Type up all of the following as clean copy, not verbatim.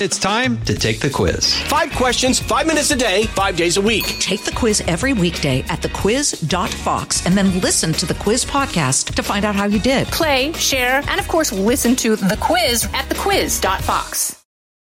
It's time to take the quiz. 5 questions, 5 minutes a day, 5 days a week. Take the quiz every weekday at thequiz.fox and then listen to the quiz podcast to find out how you did. Play, share, and of course, listen to the quiz at thequiz.fox.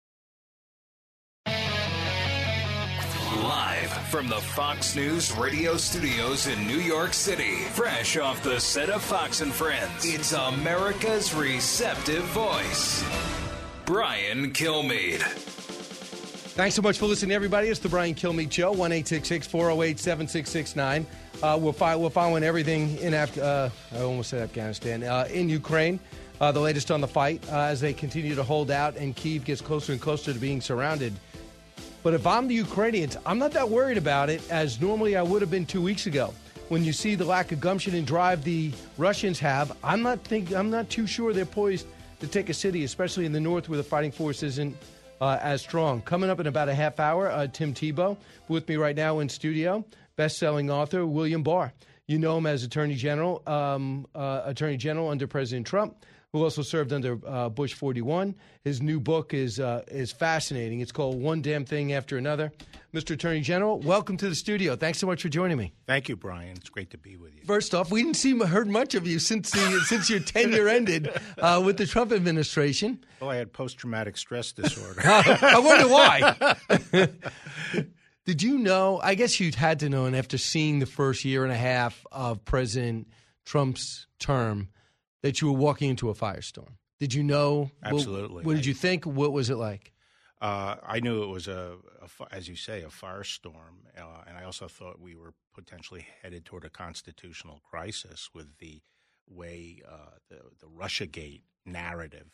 Live from the Fox News radio studios in New York City, fresh off the set of Fox and Friends, it's America's receptive voice, Brian Kilmeade. Thanks so much for listening, everybody. It's the Brian Kilmeade Show, 1-866-408-7669. We're following everything in I almost said Afghanistan, in Ukraine. The latest on the fight as they continue to hold out and Kyiv gets closer and closer to being surrounded. But if I'm the Ukrainians, I'm not that worried about it as normally I would have been 2 weeks ago. When you see the lack of gumption and drive the Russians have, I'm not too sure they're poised to take a city, especially in the north where the fighting force isn't as strong. Coming up in about a half hour, Tim Tebow with me right now in studio, best-selling author William Barr. You know him as Attorney General under President Trump, who also served under Bush 41. His new book is fascinating. It's called One Damn Thing After Another. Mr. Attorney General, welcome to the studio. Thanks so much for joining me. Thank you, Brian. It's great to be with you. First off, we didn't heard much of you since your tenure ended with the Trump administration. Well, I had post-traumatic stress disorder. I wonder why. Did you know, I guess you'd had to know, and after seeing the first year and a half of President Trump's term, that you were walking into a firestorm. Did you know? Absolutely. What did you think? What was it like? I knew it was, as you say, a firestorm. And I also thought we were potentially headed toward a constitutional crisis with the way the Russiagate narrative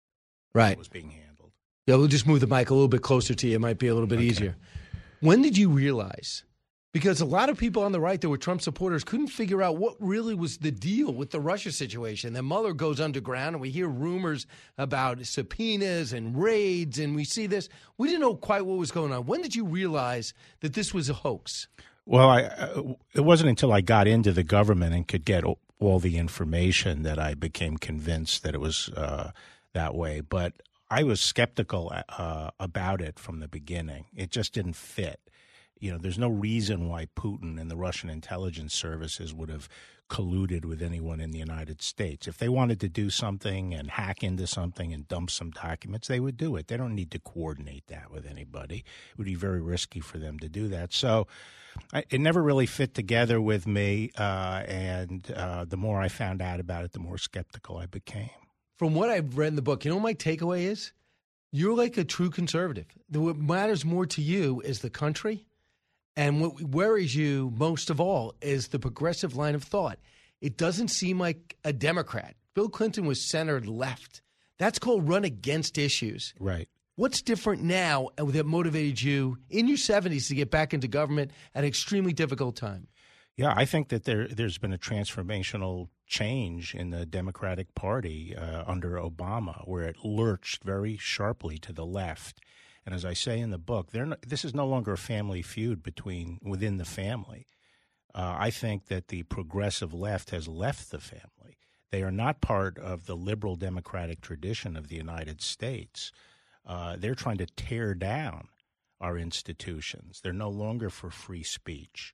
was being handled. Yeah, we'll just move the mic a little bit closer to you. It might be a little bit easier. When did you realize? Because a lot of people on the right that were Trump supporters couldn't figure out what really was the deal with the Russia situation. Then Mueller goes underground, and we hear rumors about subpoenas and raids, and we see this. We didn't know quite what was going on. When did you realize that this was a hoax? Well, it wasn't until I got into the government and could get all the information that I became convinced that it was that way. But I was skeptical about it from the beginning. It just didn't fit. You know, there's no reason why Putin and the Russian intelligence services would have colluded with anyone in the United States. If they wanted to do something and hack into something and dump some documents, they would do it. They don't need to coordinate that with anybody. It would be very risky for them to do that. So it never really fit together with me, and the more I found out about it, the more skeptical I became. From what I've read in the book, you know what my takeaway is? You're like a true conservative. What matters more to you is the country. And what worries you most of all is the progressive line of thought. It doesn't seem like a Democrat. Bill Clinton was centered left. That's called run against issues. Right. What's different now that motivated you in your 70s to get back into government at an extremely difficult time? Yeah, I think that there's been a transformational change in the Democratic Party under Obama, where it lurched very sharply to the left. And as I say in the book, this is no longer a family feud within the family. I think that the progressive left has left the family. They are not part of the liberal democratic tradition of the United States. They're trying to tear down our institutions. They're no longer for free speech.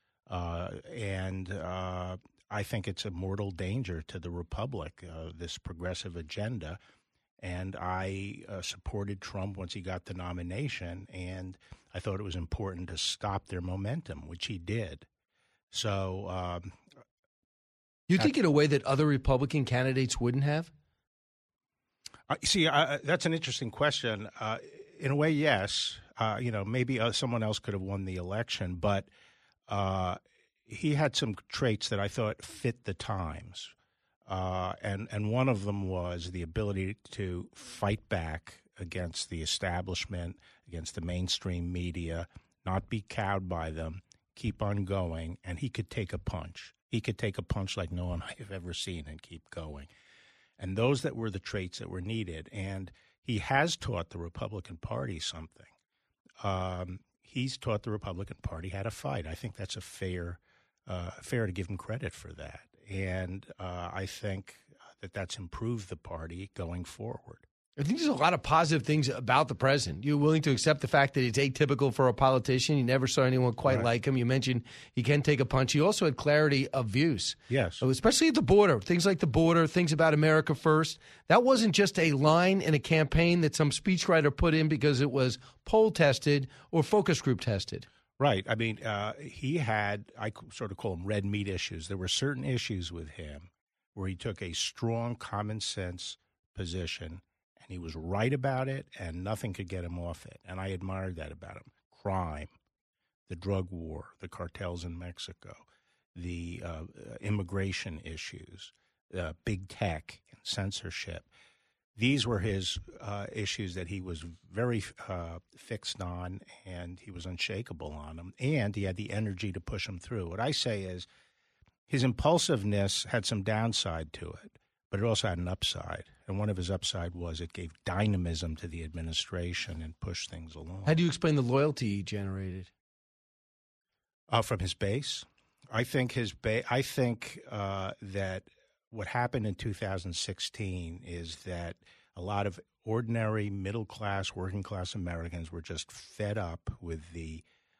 And I think it's a mortal danger to the republic, this progressive agenda. And I supported Trump once he got the nomination, and I thought it was important to stop their momentum, which he did. So, you think in a way that other Republican candidates wouldn't have? See, that's an interesting question. In a way, yes. Maybe someone else could have won the election, but he had some traits that I thought fit the times. And one of them was the ability to fight back against the establishment, against the mainstream media, not be cowed by them, keep on going, and he could take a punch. He could take a punch like no one I've ever seen and keep going. And those that were the traits that were needed. And he has taught the Republican Party something. He's taught the Republican Party how to fight. I think that's fair to give him credit for that. And I think that that's improved the party going forward. I think there's a lot of positive things about the president. You're willing to accept the fact that he's atypical for a politician. You never saw anyone quite like him. You mentioned he can take a punch. He also had clarity of views. Yes. Especially at the border. Things like the border, things about America first. That wasn't just a line in a campaign that some speechwriter put in because it was poll tested or focus group tested. Right. I mean, he had, I sort of call them red meat issues. There were certain issues with him where he took a strong common sense position, and he was right about it, and nothing could get him off it. And I admired that about him. Crime, the drug war, the cartels in Mexico, the immigration issues, big tech and censorship. These were his issues that he was very fixed on, and he was unshakable on them, and he had the energy to push them through. What I say is his impulsiveness had some downside to it, but it also had an upside. And one of his upside was it gave dynamism to the administration and pushed things along. How do you explain the loyalty he generated? From his base? I think that what happened in 2016 is that a lot of ordinary middle-class, working-class Americans were just fed up with the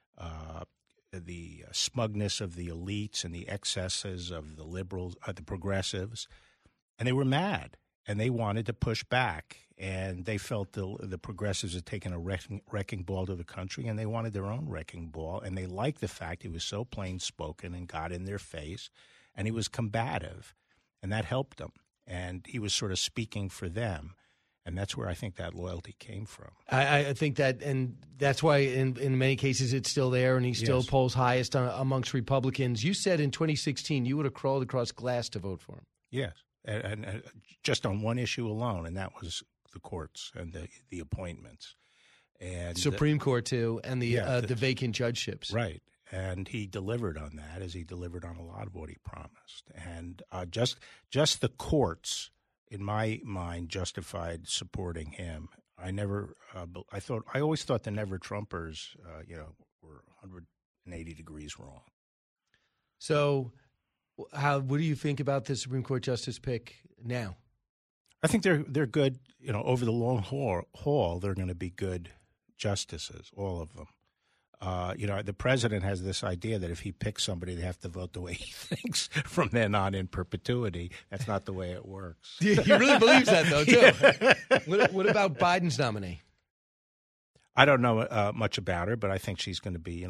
smugness of the elites and the excesses of the liberals, the progressives, and they were mad, and they wanted to push back, and they felt the progressives had taken a wrecking ball to the country, and they wanted their own wrecking ball, and they liked the fact he was so plain-spoken and got in their face, and he was combative. And that helped him. And he was sort of speaking for them. And that's where I think that loyalty came from. I think that, and that's why in many cases it's still there, and he still polls highest amongst Republicans. You said in 2016 you would have crawled across glass to vote for him. Yes, and just on one issue alone, and that was the courts and the appointments. And Supreme Court, too, and the vacant judgeships. Right. And he delivered on that, as he delivered on a lot of what he promised. And just the courts, in my mind, justified supporting him. I always thought the Never Trumpers, were 180 degrees wrong. So, what do you think about the Supreme Court justice pick now? I think they're good. Over the long haul, they're going to be good justices, all of them. The president has this idea that if he picks somebody, they have to vote the way he thinks from then on in perpetuity. That's not the way it works. He really believes that, though, too. Yeah. What about Biden's nominee? I don't know much about her, but I think she's going to be,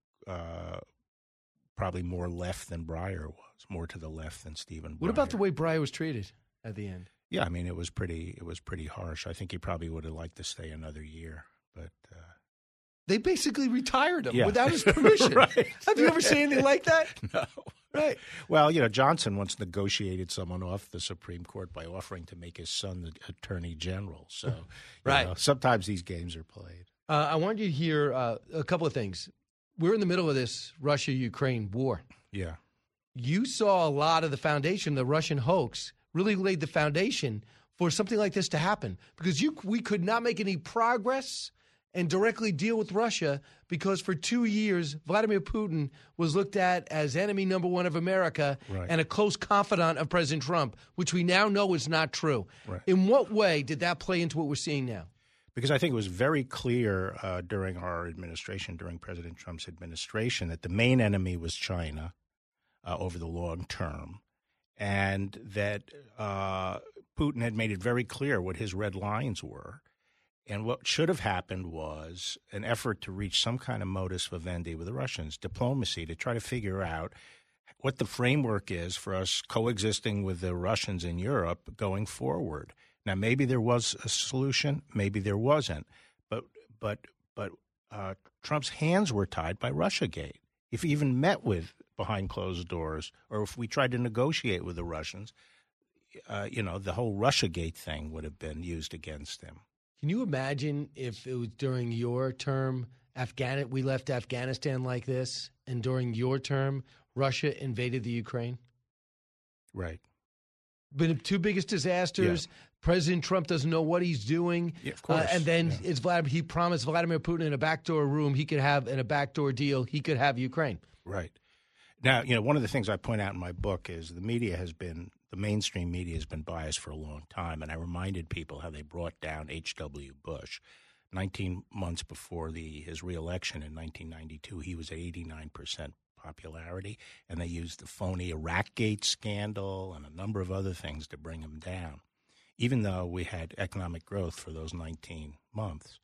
probably more left than Breyer was, more to the left than Stephen Breyer. What about the way Breyer was treated at the end? Yeah, I mean, it was pretty harsh. I think he probably would have liked to stay another year, but. They basically retired him without his permission. Right. Have you ever seen anything like that? No. Right. Well, Johnson once negotiated someone off the Supreme Court by offering to make his son the attorney general. So, sometimes these games are played. I want you to hear a couple of things. We're in the middle of this Russia-Ukraine war. Yeah. You saw a lot of the foundation, the Russian hoax, really laid the foundation for something like this to happen because we could not make any progress and directly deal with Russia because for 2 years, Vladimir Putin was looked at as enemy number one of America and a close confidant of President Trump, which we now know is not true. Right. In what way did that play into what we're seeing now? Because I think it was very clear during our administration, during President Trump's administration, that the main enemy was China over the long term, and that Putin had made it very clear what his red lines were. And what should have happened was an effort to reach some kind of modus vivendi with the Russians, diplomacy, to try to figure out what the framework is for us coexisting with the Russians in Europe going forward. Now, maybe there was a solution, maybe there wasn't, but Trump's hands were tied by Russiagate. If he even met with behind closed doors, or if we tried to negotiate with the Russians, the whole Russiagate thing would have been used against him. Can you imagine if it was during your term, we left Afghanistan like this, and during your term, Russia invaded the Ukraine? Right. Been two biggest disasters. Yeah. President Trump doesn't know what he's doing. Yeah, of course. And then he promised Vladimir Putin in a backdoor room in a backdoor deal, he could have Ukraine. Right. Now, one of the things I point out in my book is the media has been the mainstream media has been biased for a long time, and I reminded people how they brought down H.W. Bush. 19 months before his reelection in 1992, he was at 89% popularity, and they used the phony Iraqgate scandal and a number of other things to bring him down, even though we had economic growth for those 19 months.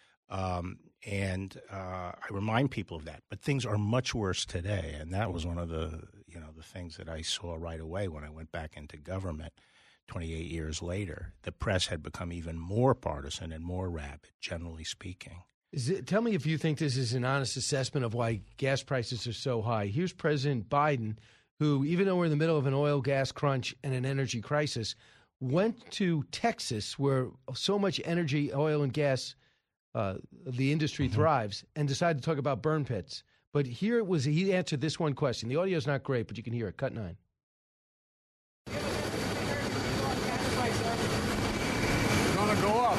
I remind people of that. But things are much worse today, and that was one of the things that I saw right away when I went back into government 28 years later. The press had become even more partisan and more rabid, generally speaking. Tell me if you think this is an honest assessment of why gas prices are so high. Here's President Biden, who, even though we're in the middle of an oil gas crunch and an energy crisis, went to Texas, where so much energy, oil and gas, the industry thrives, and decided to talk about burn pits. But here it was, he answered this one question. The audio is not great, but you can hear it. Cut 9. It's going to go up.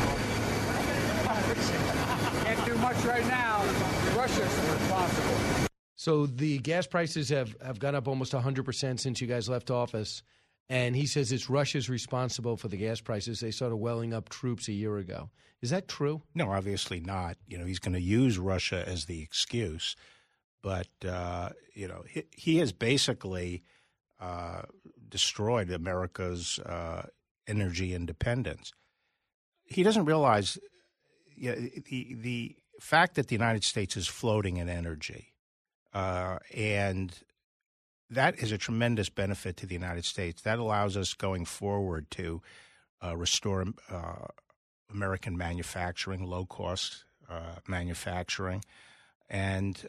Can't do much right now. Russia's responsible. So the gas prices have gone up almost 100% since you guys left office. And he says it's Russia's responsible for the gas prices. They started welling up troops a year ago. Is that true? No, obviously not. He's going to use Russia as the excuse. But, he has basically destroyed America's energy independence. He doesn't realize the fact that the United States is floating in energy, and that is a tremendous benefit to the United States. That allows us going forward to restore American manufacturing, low-cost manufacturing, and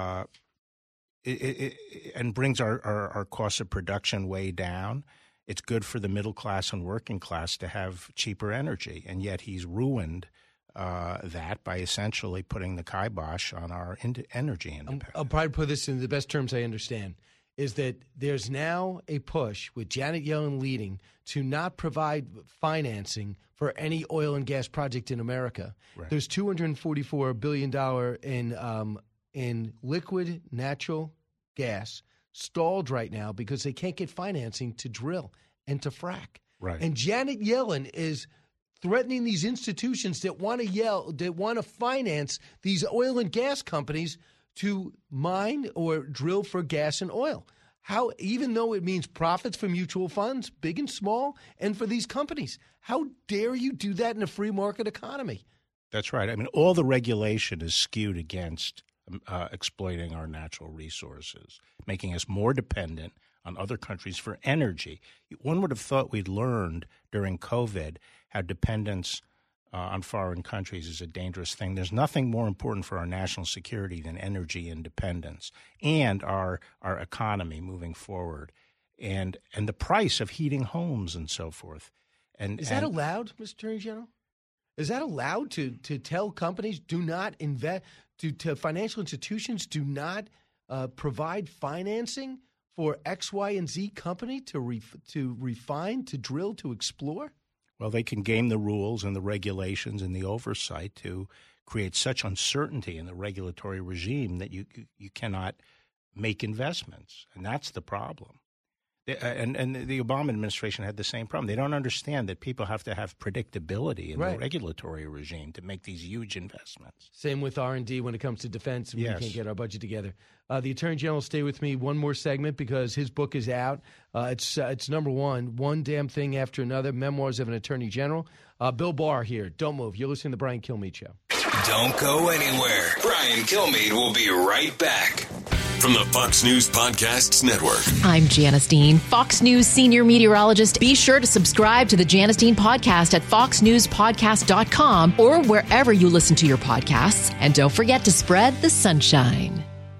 it brings our cost of production way down. It's good for the middle class and working class to have cheaper energy, and yet he's ruined that by essentially putting the kibosh on our energy independence. I'll probably put this in the best terms I understand, is that there's now a push with Janet Yellen leading to not provide financing for any oil and gas project in America. Right. There's $244 billion in liquid natural gas stalled right now because they can't get financing to drill and to frack. Right. And Janet Yellen is threatening these institutions that want to finance these oil and gas companies to mine or drill for gas and oil. How, even though it means profits for mutual funds, big and small, and for these companies, how dare you do that in a free market economy? That's right. I mean, all the regulation is skewed against exploiting our natural resources, making us more dependent on other countries for energy. One would have thought we'd learned during COVID how dependence on foreign countries is a dangerous thing. There's nothing more important for our national security than energy independence and our economy moving forward, and the price of heating homes and so forth. Is that allowed, Mr. Attorney General? Is that allowed to tell companies do not invest, to financial institutions do not provide financing for X, Y, and Z company to refine, to drill, to explore? Well, they can game the rules and the regulations and the oversight to create such uncertainty in the regulatory regime that you cannot make investments, and that's the problem. And the Obama administration had the same problem. They don't understand that people have to have predictability in the regulatory regime to make these huge investments. Same with R&D when it comes to defense. Yes. We can't get our budget together. The Attorney General will stay with me one more segment because his book is out. It's number one damn thing after another, Memoirs of an Attorney General. Bill Barr here. Don't move. You're listening to The Brian Kilmeade Show. Don't go anywhere. Brian Kilmeade will be right back. From the Fox News Podcasts Network. I'm Janice Dean, Fox News senior meteorologist. Be sure to subscribe to the Janice Dean podcast at foxnewspodcast.com or wherever you listen to your podcasts. And don't forget to spread the sunshine.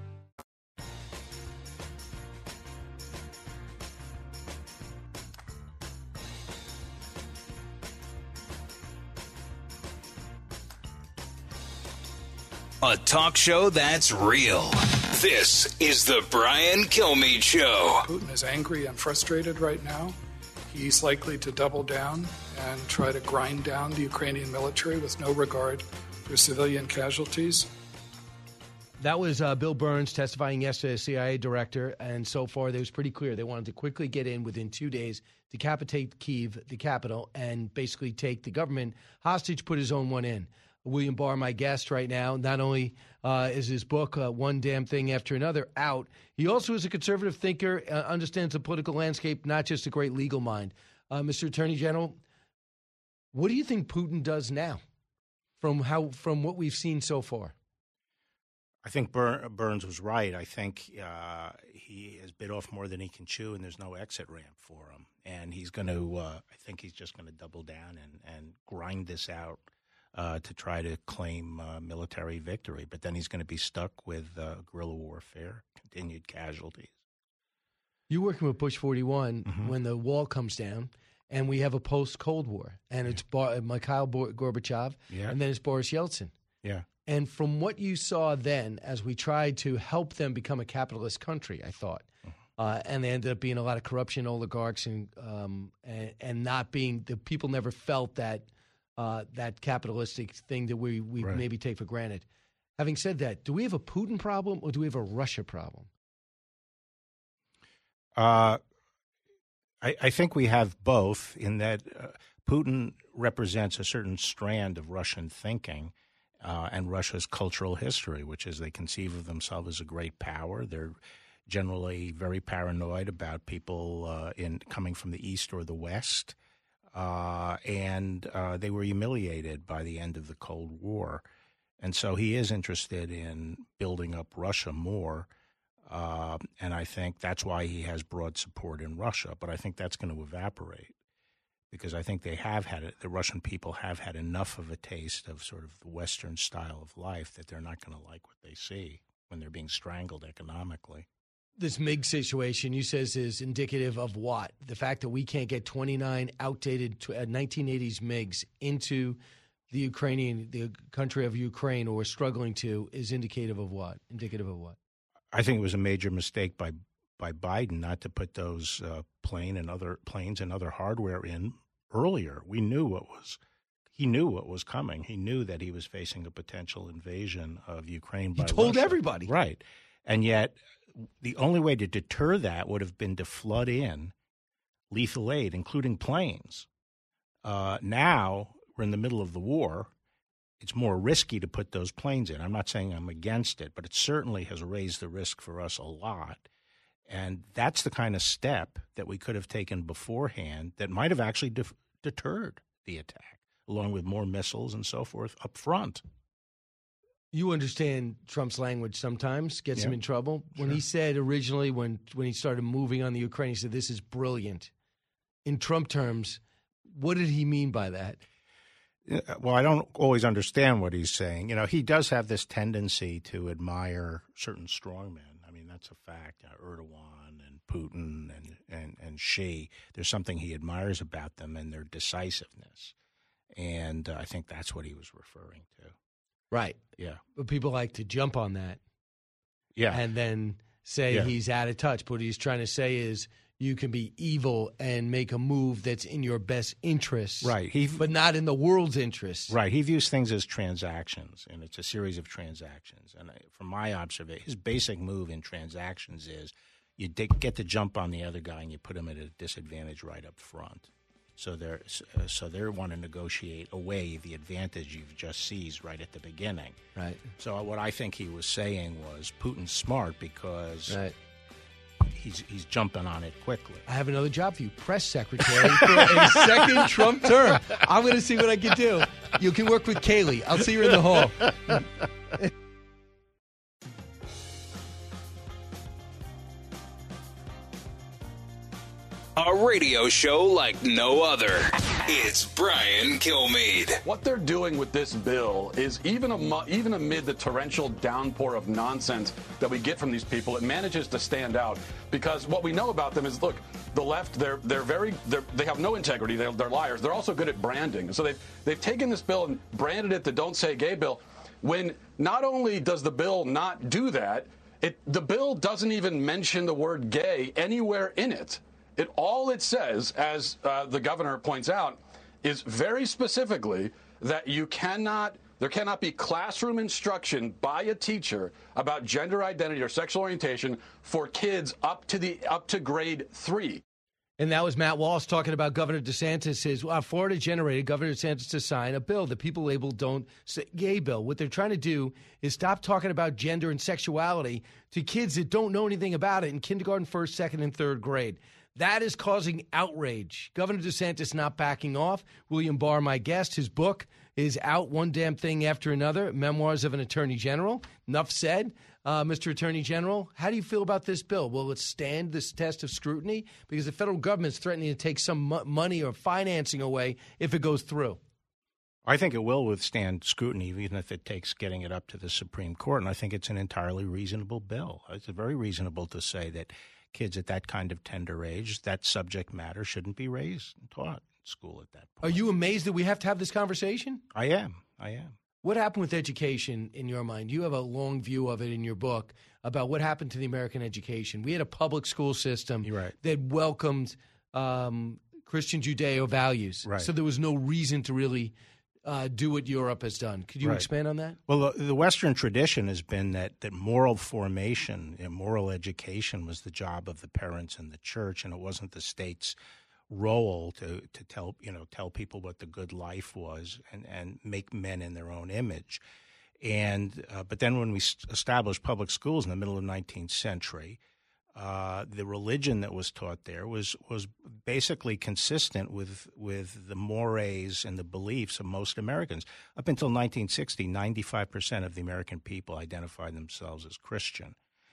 A talk show that's real. This is the Brian Kilmeade Show. Putin is angry and frustrated right now. He's likely to double down and try to grind down the Ukrainian military with no regard for civilian casualties. That was Bill Burns testifying yesterday as CIA director, and so far it was pretty clear. They wanted to quickly get in within 2 days, decapitate Kyiv, the capital, and basically take the government hostage, put his own one in. William Barr, my guest right now, not only is his book, One Damn Thing After Another, out, he also is a conservative thinker, understands the political landscape, not just a great legal mind. Mr. Attorney General, what do you think Putin does now from what we've seen so far? I think Burns was right. I think he has bit off more than he can chew, and there's no exit ramp for him. And he's going to I think he's just going to double down and grind this out to try to claim military victory. But then he's going to be stuck with guerrilla warfare, continued casualties. You're working with Bush 41 when the wall comes down, and we have a post-Cold War. And it's Mikhail Gorbachev, and then it's Boris Yeltsin. Yeah. And from what you saw then, as we tried to help them become a capitalist country, I thought, and there ended up being a lot of corruption, oligarchs, and not being the people never felt that that capitalistic thing that we right. maybe take for granted. Having said that, do we have a Putin problem or do we have a Russia problem? I think we have both, in that Putin represents a certain strand of Russian thinking. And Russia's cultural history, which is they conceive of themselves as a great power. They're generally very paranoid about people coming from the East or the West. And they were humiliated by the end of the Cold War. And so he is interested in building up Russia more. And I think that's why he has broad support in Russia. But I think that's going to evaporate, because I think they have had it. The Russian people have had enough of a taste of sort of the Western style of life that they're not going to like what they see when they're being strangled economically. This MiG situation, you says, is indicative of what? The fact that we can't get 29 outdated 1980s MiGs into the country of Ukraine, or we're struggling to, is indicative of what? Indicative of what? I think it was a major mistake by Biden not to put those planes and other hardware in earlier. He knew what was coming. He knew that he was facing a potential invasion of Ukraine by Russia. He told everybody. Right. And yet the only way to deter that would have been to flood in lethal aid, including planes. Now we're in the middle of the war. It's more risky to put those planes in. I'm not saying I'm against it, but it certainly has raised the risk for us a lot. And that's the kind of step that we could have taken beforehand that might have actually deterred the attack, along with more missiles and so forth up front. You understand Trump's language sometimes, gets him in trouble. When he said originally, when he started moving on the Ukraine, he said, "This is brilliant." In Trump terms, what did he mean by that? Well, I don't always understand what he's saying. He does have this tendency to admire certain strongmen. I mean, that's a fact. Erdogan and Putin and Xi, there's something he admires about them and their decisiveness. And I think that's what he was referring to. Right. Yeah. But people like to jump on that. Yeah. And then say he's out of touch. But what he's trying to say is you can be evil and make a move that's in your best interests. Right. But not in the world's interests. Right. He views things as transactions, and it's a series of transactions. And from my observation, his basic move in transactions is you get the jump on the other guy and you put him at a disadvantage right up front. So they want to negotiate away the advantage you've just seized right at the beginning. Right. So what I think he was saying was Putin's smart because he's jumping on it quickly. I have another job for you, press secretary for a second Trump term. I'm going to see what I can do. You can work with Kaylee. I'll see you in the hall. A radio show like no other. It's Brian Kilmeade. What they're doing with this bill is even amid the torrential downpour of nonsense that we get from these people, it manages to stand out. Because what we know about them is, look, the left, they have no integrity. They're liars. They're also good at branding. So they've taken this bill and branded it the Don't Say Gay bill, when not only does the bill not do that, the bill doesn't even mention the word gay anywhere in it. All it says, as the governor points out, is very specifically that you cannot There cannot be classroom instruction by a teacher about gender identity or sexual orientation for kids up to grade 3. And that was Matt Walsh talking about Governor DeSantis. Florida generated Governor DeSantis to sign a bill that people label Don't Say Gay bill. What they're trying to do is stop talking about gender and sexuality to kids that don't know anything about it in kindergarten, first, second, and third grade. That is causing outrage. Governor DeSantis not backing off. William Barr, my guest, his book is out, One Damn Thing After Another, Memoirs of an Attorney General. Enough said. Mr. Attorney General, how do you feel about this bill? Will it stand this test of scrutiny? Because the federal government's threatening to take some money or financing away if it goes through. I think it will withstand scrutiny, even if it takes getting it up to the Supreme Court. And I think it's an entirely reasonable bill. It's very reasonable to say that kids at that kind of tender age, that subject matter shouldn't be raised and taught in school at that point. Are you amazed that we have to have this conversation? I am. What happened with education in your mind? You have a long view of it in your book about what happened to the American education. We had a public school system that welcomed Christian Judeo values. Right. So there was no reason to really do what Europe has done. Could you expand on that? Well, the Western tradition has been that moral formation and moral education was the job of the parents and the church, and it wasn't the state's role to tell people what the good life was and make men in their own image. And but then when we established public schools in the middle of the 19th century, the religion that was taught there was basically consistent with the mores and the beliefs of most Americans. Up until 1960, 95% of the American people identified themselves as Christian.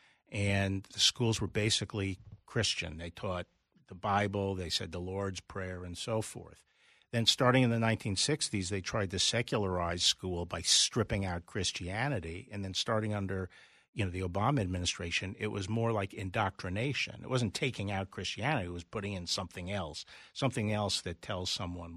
And the schools were basically Christian. They taught the Bible, they said the Lord's Prayer, and so forth. Then starting in the 1960s, they tried to secularize school by stripping out Christianity. And then starting under the Obama administration, it was more like indoctrination. It wasn't taking out Christianity. It was putting in something else that tells someone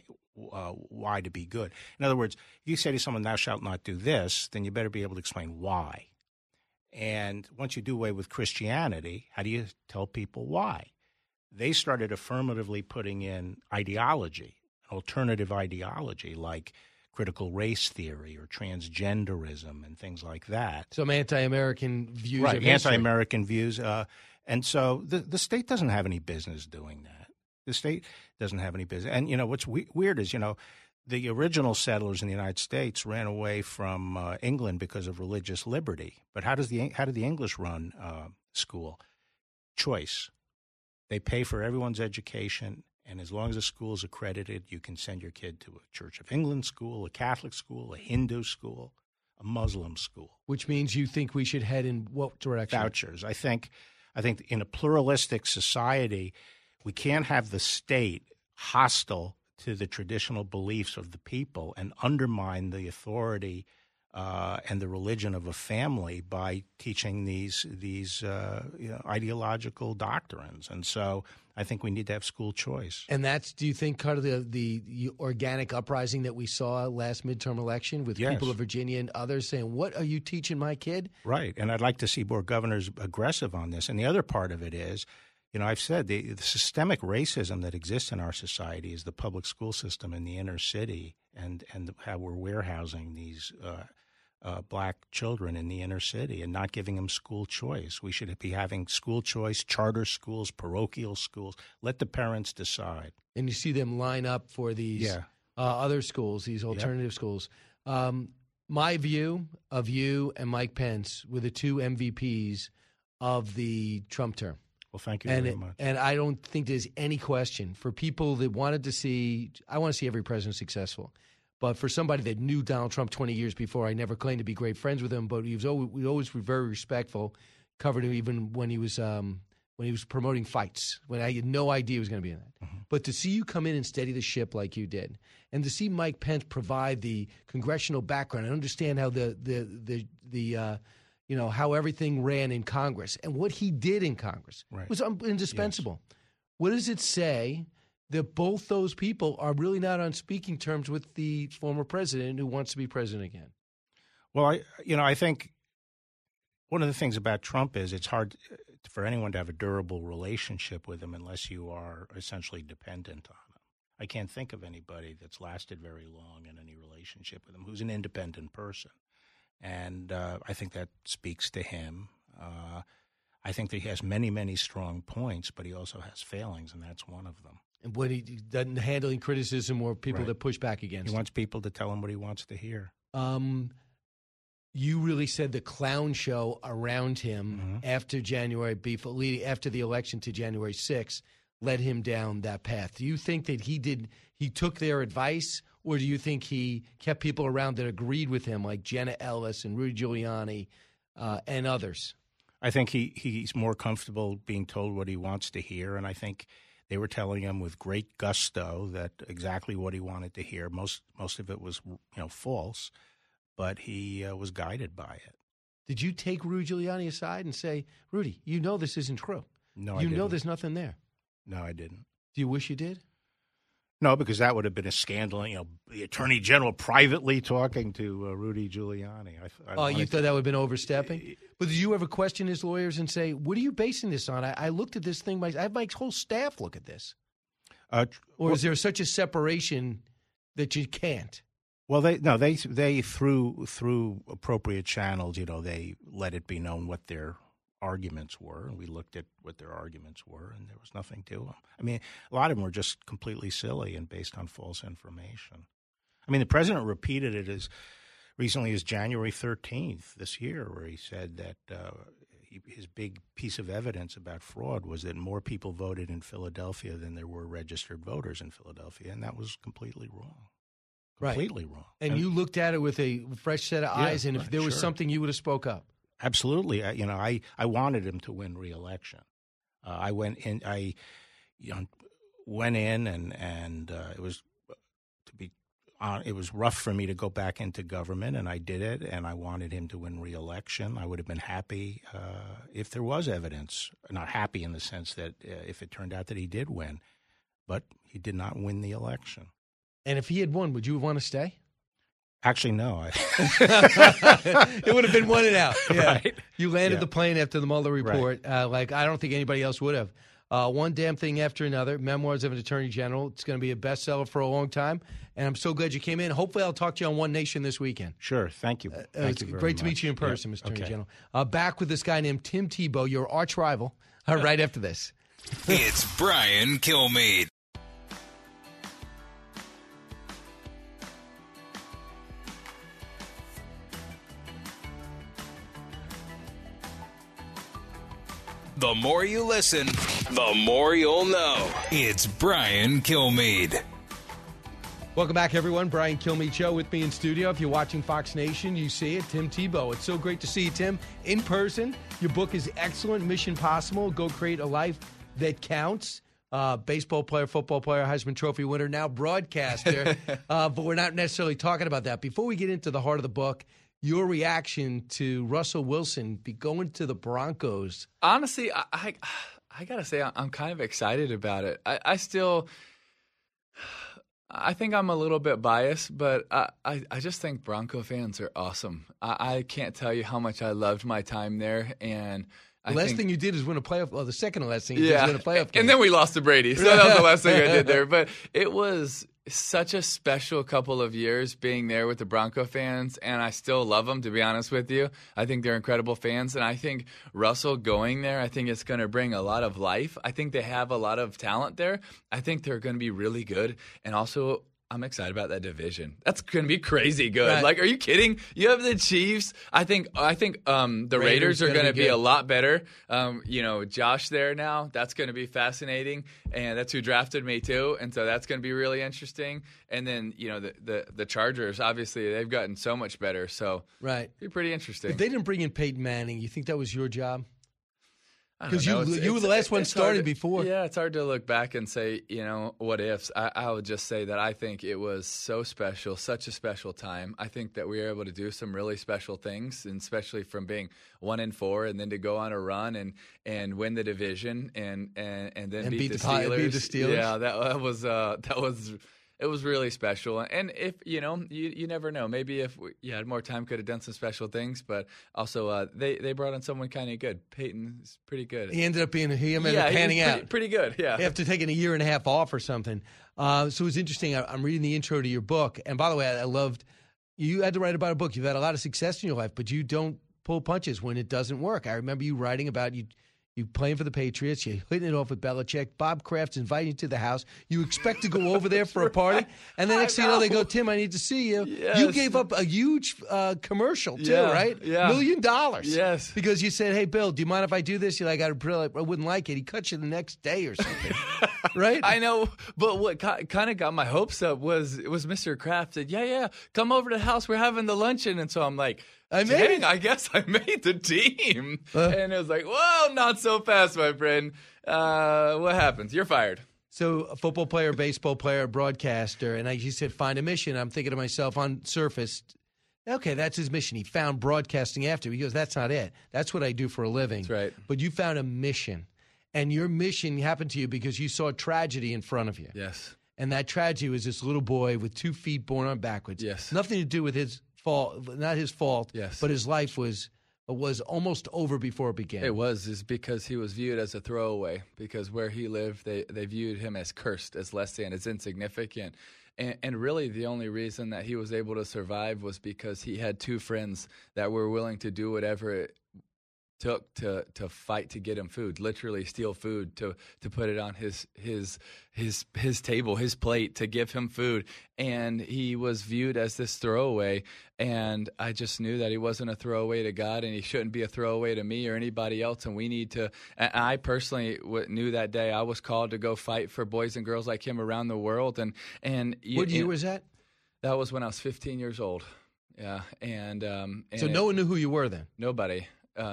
why to be good. In other words, if you say to someone, thou shalt not do this, then you better be able to explain why. And once you do away with Christianity, how do you tell people why? They started affirmatively putting in ideology, alternative ideology like critical race theory or transgenderism and things like that. Some anti-American views. Right, anti-American views. And so the state doesn't have any business doing that. The state doesn't have any business. And, what's weird is, the original settlers in the United States ran away from England because of religious liberty. But how did the English run school? Choice. They pay for everyone's education, and as long as the school is accredited, you can send your kid to a Church of England school, a Catholic school, a Hindu school, a Muslim school. Which means you think we should head in what direction? Vouchers. I think in a pluralistic society, we can't have the state hostile to the traditional beliefs of the people and undermine the authority and the religion of a family by teaching these ideological doctrines. And so I think we need to have school choice. And that's, do you think, kind of the organic uprising that we saw last midterm election with people of Virginia and others saying, what are you teaching my kid? Right. And I'd like to see more governors aggressive on this. And the other part of it is, I've said the systemic racism that exists in our society is the public school system in the inner city and how we're warehousing these black children in the inner city and not giving them school choice. We should be having school choice, charter schools, parochial schools. Let the parents decide. And you see them line up for these other schools, these alternative schools. My view of you and Mike Pence were the two MVPs of the Trump term. Well, thank you very much. And I don't think there's any question for people that wanted to see – I want to see every president successful. But for somebody that knew Donald Trump 20 years before, I never claimed to be great friends with him, but we always were very respectful, covered him even when he was promoting fights, when I had no idea he was going to be in that. Mm-hmm. But to see you come in and steady the ship like you did, and to see Mike Pence provide the congressional background and understand how how everything ran in Congress and what he did in Congress was indispensable. Yes. What does it say that both those people are really not on speaking terms with the former president who wants to be president again? Well, I think one of the things about Trump is it's hard for anyone to have a durable relationship with him unless you are essentially dependent on him. I can't think of anybody that's lasted very long in any relationship with him who's an independent person. And I think that speaks to him. I think that he has many, many strong points, but he also has failings, and that's one of them. And when he doesn't handling criticism or people that push back against him. He wants people to tell him what he wants to hear. You really said the clown show around him after after the election to January 6th led him down that path. Do you think that he took their advice, or do you think he kept people around that agreed with him, like Jenna Ellis and Rudy Giuliani and others? I think he's more comfortable being told what he wants to hear, and I think they were telling him with great gusto that exactly what he wanted to hear. Most of it was false, but he was guided by it. Did you take Rudy Giuliani aside and say, Rudy, you know this isn't true? No, I didn't. You know there's nothing there. No, I didn't. Do you wish you did? No, because that would have been a scandal. The Attorney General privately talking to Rudy Giuliani. You thought that would have been overstepping? But did you ever question his lawyers and say, what are you basing this on? I looked at this thing. I have my whole staff look at this. Or is there such a separation that you can't? Well, they through appropriate channels, they let it be known what their arguments were, and we looked at what their arguments were, and there was nothing to them. I mean, a lot of them were just completely silly and based on false information. I mean, the president repeated it as recently as January 13th this year, where he said that his big piece of evidence about fraud was that more people voted in Philadelphia than there were registered voters in Philadelphia, and that was completely wrong. Completely wrong. And you looked at it with a fresh set of eyes, and if there was something, you would have spoke up. Absolutely. I wanted him to win re-election. I went in, and it was it was rough for me to go back into government, and I did it, and I wanted him to win re-election. I would have been happy if there was evidence. Not happy in the sense that if it turned out that he did win, but he did not win the election. And if he had won, would you want to stay? Actually, no. It would have been one and out. Yeah. Right. You landed the plane after the Mueller report. Right. I don't think anybody else would have. One damn thing after another. Memoirs of an Attorney General. It's going to be a bestseller for a long time. And I'm so glad you came in. Hopefully, I'll talk to you on One Nation this weekend. Sure. Thank you. It's great to meet you in person, Mr. Attorney General. Back with this guy named Tim Tebow, your arch rival, right after this. It's Brian Kilmeade. The more you listen, the more you'll know. It's Brian Kilmeade. Welcome back, everyone. Brian Kilmeade Show with me in studio. If you're watching Fox Nation, you see it. Tim Tebow. It's so great to see you, Tim, in person. Your book is excellent. Mission Possible. Go create a life that counts. Baseball player, football player, Heisman Trophy winner, now broadcaster. But we're not necessarily talking about that. Before we get into the heart of the book, your reaction to Russell Wilson going to the Broncos. Honestly, I got to say I'm kind of excited about it. I think I'm a little bit biased, but I just think Bronco fans are awesome. I can't tell you how much I loved my time there. And the last thing you did is win a playoff. Well, the second to last thing you did was win a playoff game. And then we lost to Brady. So that was the last thing I did there. But it was such a special couple of years being there with the Bronco fans, and I still love them, to be honest with you. I think they're incredible fans, and I think Russell going there, I think it's going to bring a lot of life. I think they have a lot of talent there. I think they're going to be really good, and also I'm excited about that division. That's going to be crazy good. Right. Like, are you kidding? You have the Chiefs. I think the Raiders are going to be a lot better. Josh there now. That's going to be fascinating, and that's who drafted me too. And so that's going to be really interesting. And then the Chargers. Obviously, they've gotten so much better. So it'll be pretty interesting. If they didn't bring in Peyton Manning, you think that was your job? Because you were the last one started before. Yeah, it's hard to look back and say, what ifs. I would just say that I think it was so special, such a special time. I think that we were able to do some really special things, and especially from being 1-4 and then to go on a run and win the division and then beat the Steelers. Beat the Steelers. Yeah, that was It was really special. And if, you never know. Maybe if you had more time, could have done some special things. But also, they brought in someone kind of good. Peyton's pretty good. He ended up panning out. Pretty good, yeah. After taking a year and a half off or something. So it was interesting. I'm reading the intro to your book. And by the way, I loved, you had to write about a book. You've had a lot of success in your life, but you don't pull punches when it doesn't work. I remember you writing about you playing for the Patriots, you're hitting it off with Belichick, Bob Kraft's inviting you to the house, you expect to go over there for a party, and the next thing you know, they go, Tim, I need to see you. Yes. You gave up a huge commercial, too, right? Yeah. $1 million. Yes. Because you said, hey, Bill, do you mind if I do this? You're like, I wouldn't like it. He cut you the next day or something, right? I know, but what kind of got my hopes up was Mr. Kraft said, yeah, come over to the house, we're having the luncheon, and so I'm like, I guess I made the team. And it was like, well, not so fast, my friend. What happens? You're fired. So a football player, baseball player, broadcaster, and you said find a mission. I'm thinking to myself on surface, okay, that's his mission. He found broadcasting after. He goes, that's not it. That's what I do for a living. That's right. But you found a mission. And your mission happened to you because you saw tragedy in front of you. Yes. And that tragedy was this little boy with 2 feet born on backwards. Yes. Nothing to do with his fault, not his fault, yes. But his life was almost over before it began. It is because he was viewed as a throwaway, because where he lived, they viewed him as cursed, as less than, as insignificant. And really the only reason that he was able to survive was because he had 2 friends that were willing to do whatever it took to fight to get him food, literally steal food to put it on his table, his plate, to give him food. And he was viewed as this throwaway. And I just knew that he wasn't a throwaway to God, and he shouldn't be a throwaway to me or anybody else. And we need to, and I personally knew that day I was called to go fight for boys and girls like him around the world. And what year was that? That was when I was 15 years old. Yeah. And so no one knew who you were then? Nobody.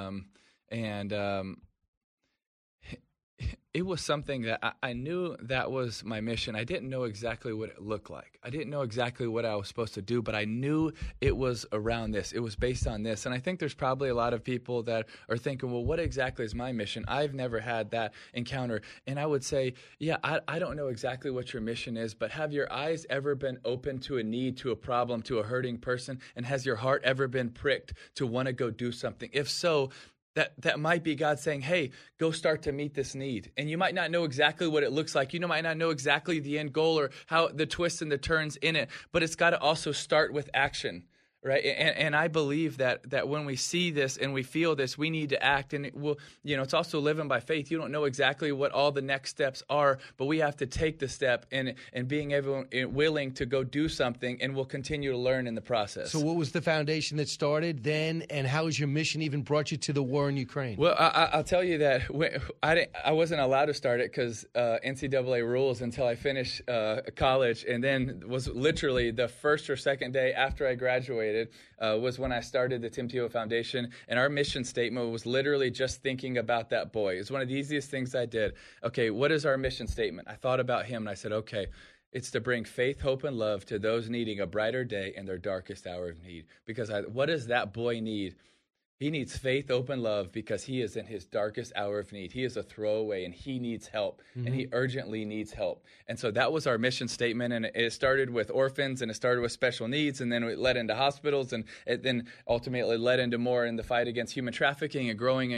It was something that I knew that was my mission. I didn't know exactly what it looked like. I didn't know exactly what I was supposed to do, but I knew it was around this. It was based on this. And I think there's probably a lot of people that are thinking, well, what exactly is my mission? I've never had that encounter. And I would say, yeah, I don't know exactly what your mission is, but have your eyes ever been open to a need, to a problem, to a hurting person? And has your heart ever been pricked to want to go do something? If so, that might be God saying, hey, go start to meet this need. And you might not know exactly what it looks like. You might not know exactly the end goal or how the twists and the turns in it, but it's got to also start with action. Right. And I believe that when we see this and we feel this, we need to act. And it's also living by faith. You don't know exactly what all the next steps are, but we have to take the step and being willing to go do something, and we'll continue to learn in the process. So what was the foundation that started then, and how has your mission even brought you to the war in Ukraine? Well, I'll tell you that I wasn't allowed to start it because NCAA rules until I finished college, and then was literally the first or second day after I graduated. Was when I started the Tim Tebow Foundation, and our mission statement was literally just thinking about that boy. It's one of the easiest things I did. Okay, what is our mission statement? I thought about him, and I said, okay, it's to bring faith, hope, and love to those needing a brighter day in their darkest hour of need. Because what does that boy need? He needs faith, hope, and love because he is in his darkest hour of need. He is a throwaway, and he needs help, and he urgently needs help. And so that was our mission statement, and it started with orphans, and it started with special needs, and then it led into hospitals, and it then ultimately led into more in the fight against human trafficking and growing.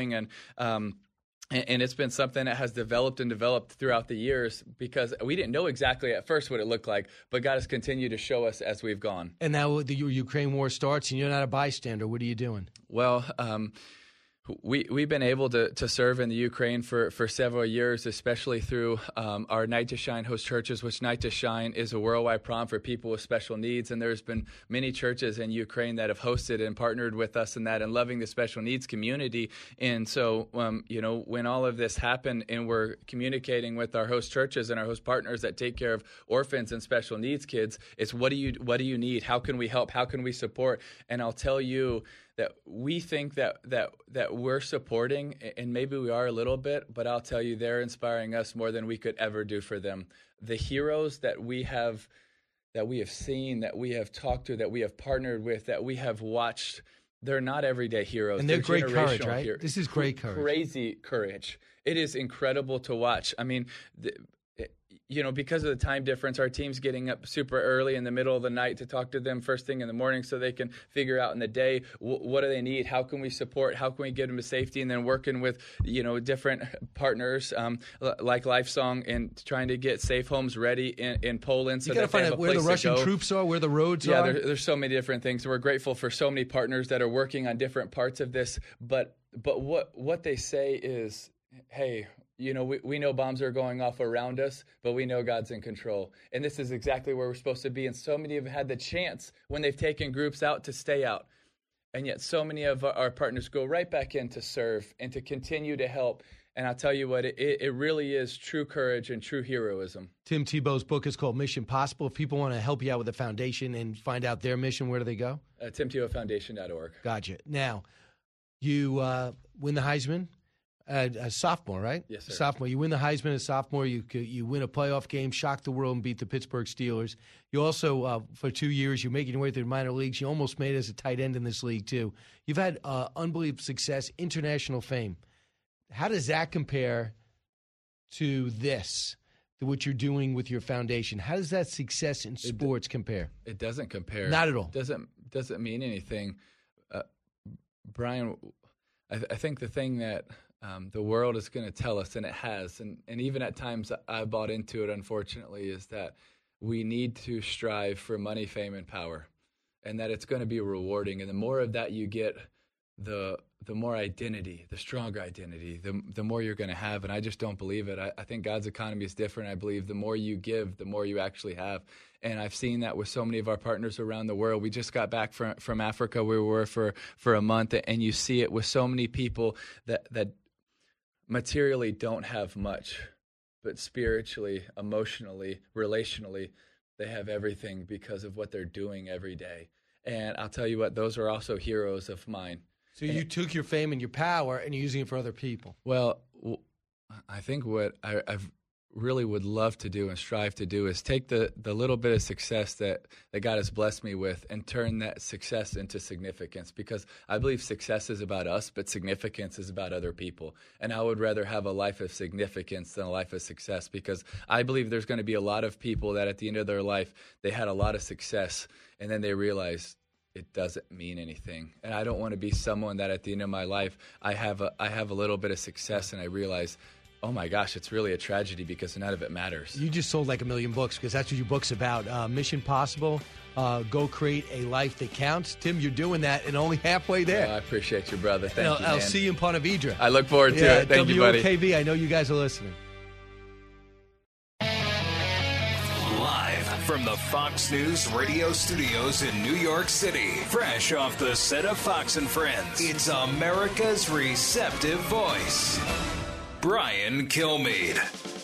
And it's been something that has developed throughout the years because we didn't know exactly at first what it looked like, but God has continued to show us as we've gone. And now the Ukraine war starts, and you're not a bystander. What are you doing? Well, we've been able to serve in the Ukraine for several years, especially through our Night to Shine host churches, which Night to Shine is a worldwide prom for people with special needs. And there's been many churches in Ukraine that have hosted and partnered with us in that and loving the special needs community. And so, when all of this happened and we're communicating with our host churches and our host partners that take care of orphans and special needs kids, it's what do you need? How can we help? How can we support? And I'll tell you that we think that we're supporting, and maybe we are a little bit, but I'll tell you they're inspiring us more than we could ever do for them. The heroes that we have seen, that we have talked to, that we have partnered with, that we have watched, they're not everyday heroes. And they're great courage, right? This is great courage. Crazy courage. It is incredible to watch. I mean, because of the time difference, our team's getting up super early in the middle of the night to talk to them first thing in the morning so they can figure out in the day what do they need, how can we support, how can we get them to safety, and then working with different partners like Lifesong and trying to get safe homes ready in Poland. So you got to find out where the Russian troops are, where the roads are. Yeah, there's so many different things. We're grateful for so many partners that are working on different parts of this. But what they say is, hey, we know bombs are going off around us, but we know God's in control. And this is exactly where we're supposed to be. And so many have had the chance when they've taken groups out to stay out. And yet so many of our partners go right back in to serve and to continue to help. And I'll tell you what, it really is true courage and true heroism. Tim Tebow's book is called Mission Possible. If people want to help you out with the foundation and find out their mission, where do they go? TimTebowFoundation.org. Gotcha. Now, you win the Heisman. A sophomore, right? Yes, sir. Sophomore. You win the Heisman as a sophomore. You win a playoff game, shock the world, and beat the Pittsburgh Steelers. You also, for 2 years, you're making your way through the minor leagues. You almost made it as a tight end in this league, too. You've had unbelievable success, international fame. How does that compare to this, to what you're doing with your foundation? How does that success in sports compare? It doesn't compare. Not at all. Doesn't mean anything. Brian, I think the thing that the world is going to tell us, and it has, and even at times I bought into it, unfortunately, is that we need to strive for money, fame, and power, and that it's going to be rewarding. And the more of that you get, the more identity, the stronger identity, the more you're going to have. And I just don't believe it. I think God's economy is different. I believe the more you give, the more you actually have. And I've seen that with so many of our partners around the world. We just got back from Africa. We were for a month, and you see it with so many people that materially don't have much, but spiritually, emotionally, relationally, they have everything because of what they're doing every day. And I'll tell you what, those are also heroes of mine. So you took your fame and your power and you're using it for other people. Well, I think what I've really would love to do and strive to do is take the little bit of success that God has blessed me with and turn that success into significance, because I believe success is about us, but significance is about other people. And I would rather have a life of significance than a life of success, because I believe there's going to be a lot of people that at the end of their life, they had a lot of success and then they realize it doesn't mean anything. And I don't want to be someone that at the end of my life, I have a little bit of success and I realize, oh my gosh, it's really a tragedy because none of it matters. You just sold like 1 million books, because that's what your book's about. Mission Possible, go create a life that counts. Tim, you're doing that and only halfway there. I appreciate you, brother. Thank you, man. I'll see you in Ponte Vedra. I look forward to it. Thank you, buddy. WOKV, I know you guys are listening. Live from the Fox News radio studios in New York City, fresh off the set of Fox and Friends, it's America's receptive voice, Brian Kilmeade.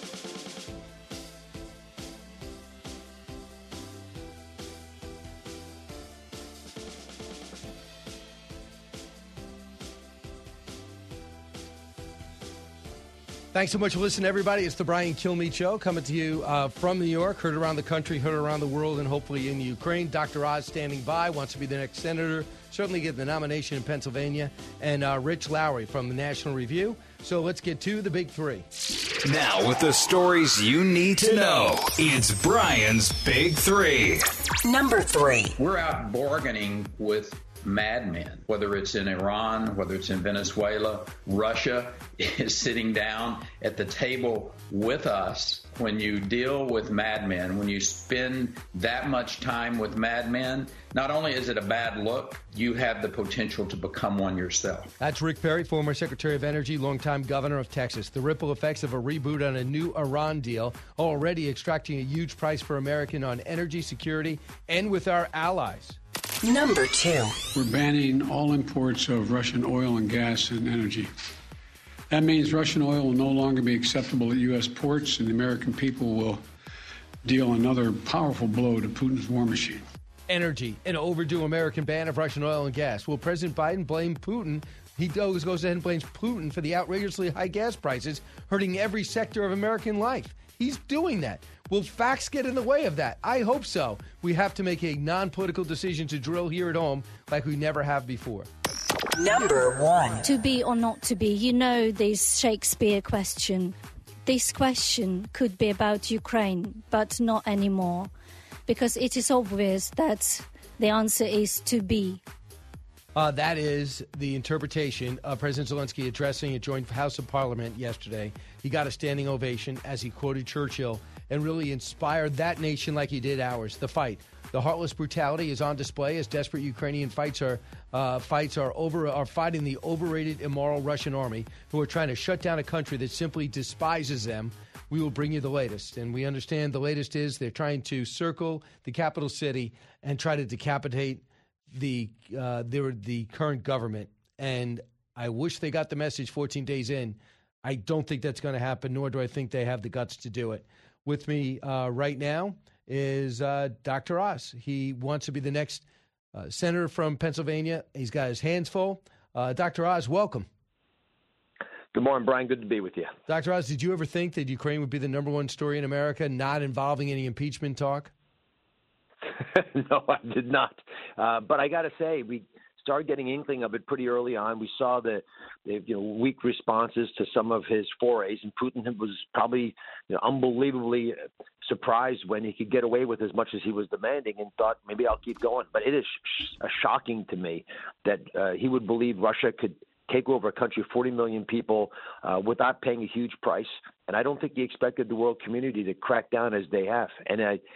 Thanks so much for listening, everybody. It's the Brian Kilmeade Show, coming to you from New York, heard around the country, heard around the world, and hopefully in Ukraine. Dr. Oz standing by, wants to be the next senator, certainly get the nomination in Pennsylvania, and Rich Lowry from the National Review. So let's get to the big three. Now, with the stories you need to know, it's Brian's Big Three. Number 3. We're out bargaining with madmen, whether it's in Iran, whether it's in Venezuela. Russia is sitting down at the table with us. When you deal with madmen, when you spend that much time with madmen, not only is it a bad look, you have the potential to become one yourself. That's Rick Perry, former Secretary of Energy, longtime governor of Texas. The ripple effects of a reboot on a new Iran deal already extracting a huge price for American on energy security and with our allies. Number 2. We're banning all imports of Russian oil and gas and energy. That means Russian oil will no longer be acceptable at U.S. ports, and the American people will deal another powerful blow to Putin's war machine. Energy, an overdue American ban of Russian oil and gas. Will President Biden blame Putin? He goes ahead and blames Putin for the outrageously high gas prices, hurting every sector of American life. He's doing that. Will facts get in the way of that? I hope so. We have to make a non-political decision to drill here at home like we never have before. Number 1. To be or not to be. You know this Shakespeare question. this question could be about Ukraine, but not anymore, because it is obvious that the answer is to be. That is the interpretation of President Zelensky addressing a joint House of Parliament yesterday. He got a standing ovation as he quoted Churchill and really inspired that nation like he did ours. The fight. The heartless brutality is on display as desperate Ukrainian fights are fighting the overrated, immoral Russian army who are trying to shut down a country that simply despises them. We will bring you the latest, and we understand the latest is they're trying to circle the capital city and try to decapitate the current government. And I wish they got the message 14 days in. I don't think that's going to happen, nor do I think they have the guts to do it. With me right now is Dr. Oz. He wants to be the next senator from Pennsylvania. He's got his hands full. Dr. Oz, welcome. Good morning, Brian. Good to be with you. Dr. Oz, did you ever think that Ukraine would be the number one story in America, not involving any impeachment talk? No, I did not. But I got to say, we started getting inkling of it pretty early on. We saw the weak responses to some of his forays, and Putin was probably unbelievably surprised when he could get away with as much as he was demanding, and thought maybe I'll keep going. But it is shocking to me that he would believe Russia could take over a country of 40 million people without paying a huge price. And I don't think he expected the world community to crack down as they have. And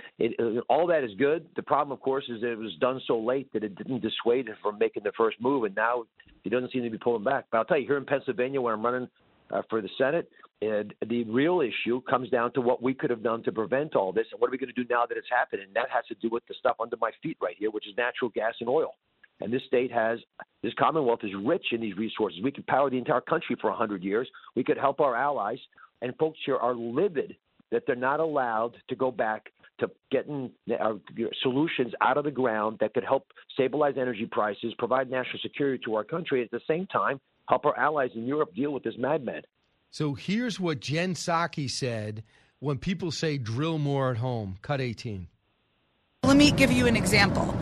all that is good. The problem, of course, is that it was done so late that it didn't dissuade him from making the first move. And now he doesn't seem to be pulling back. But I'll tell you, here in Pennsylvania, where I'm running for the Senate, the real issue comes down to what we could have done to prevent all this. And what are we going to do now that it's happened? And that has to do with the stuff under my feet right here, which is natural gas and oil. And this Commonwealth is rich in these resources. We could power the entire country for 100 years. We could help our allies. And folks here are livid that they're not allowed to go back to getting solutions out of the ground that could help stabilize energy prices, provide national security to our country, at the same time help our allies in Europe deal with this madman. So here's what Jen Psaki said when people say drill more at home. Cut 18. Let me give you an example.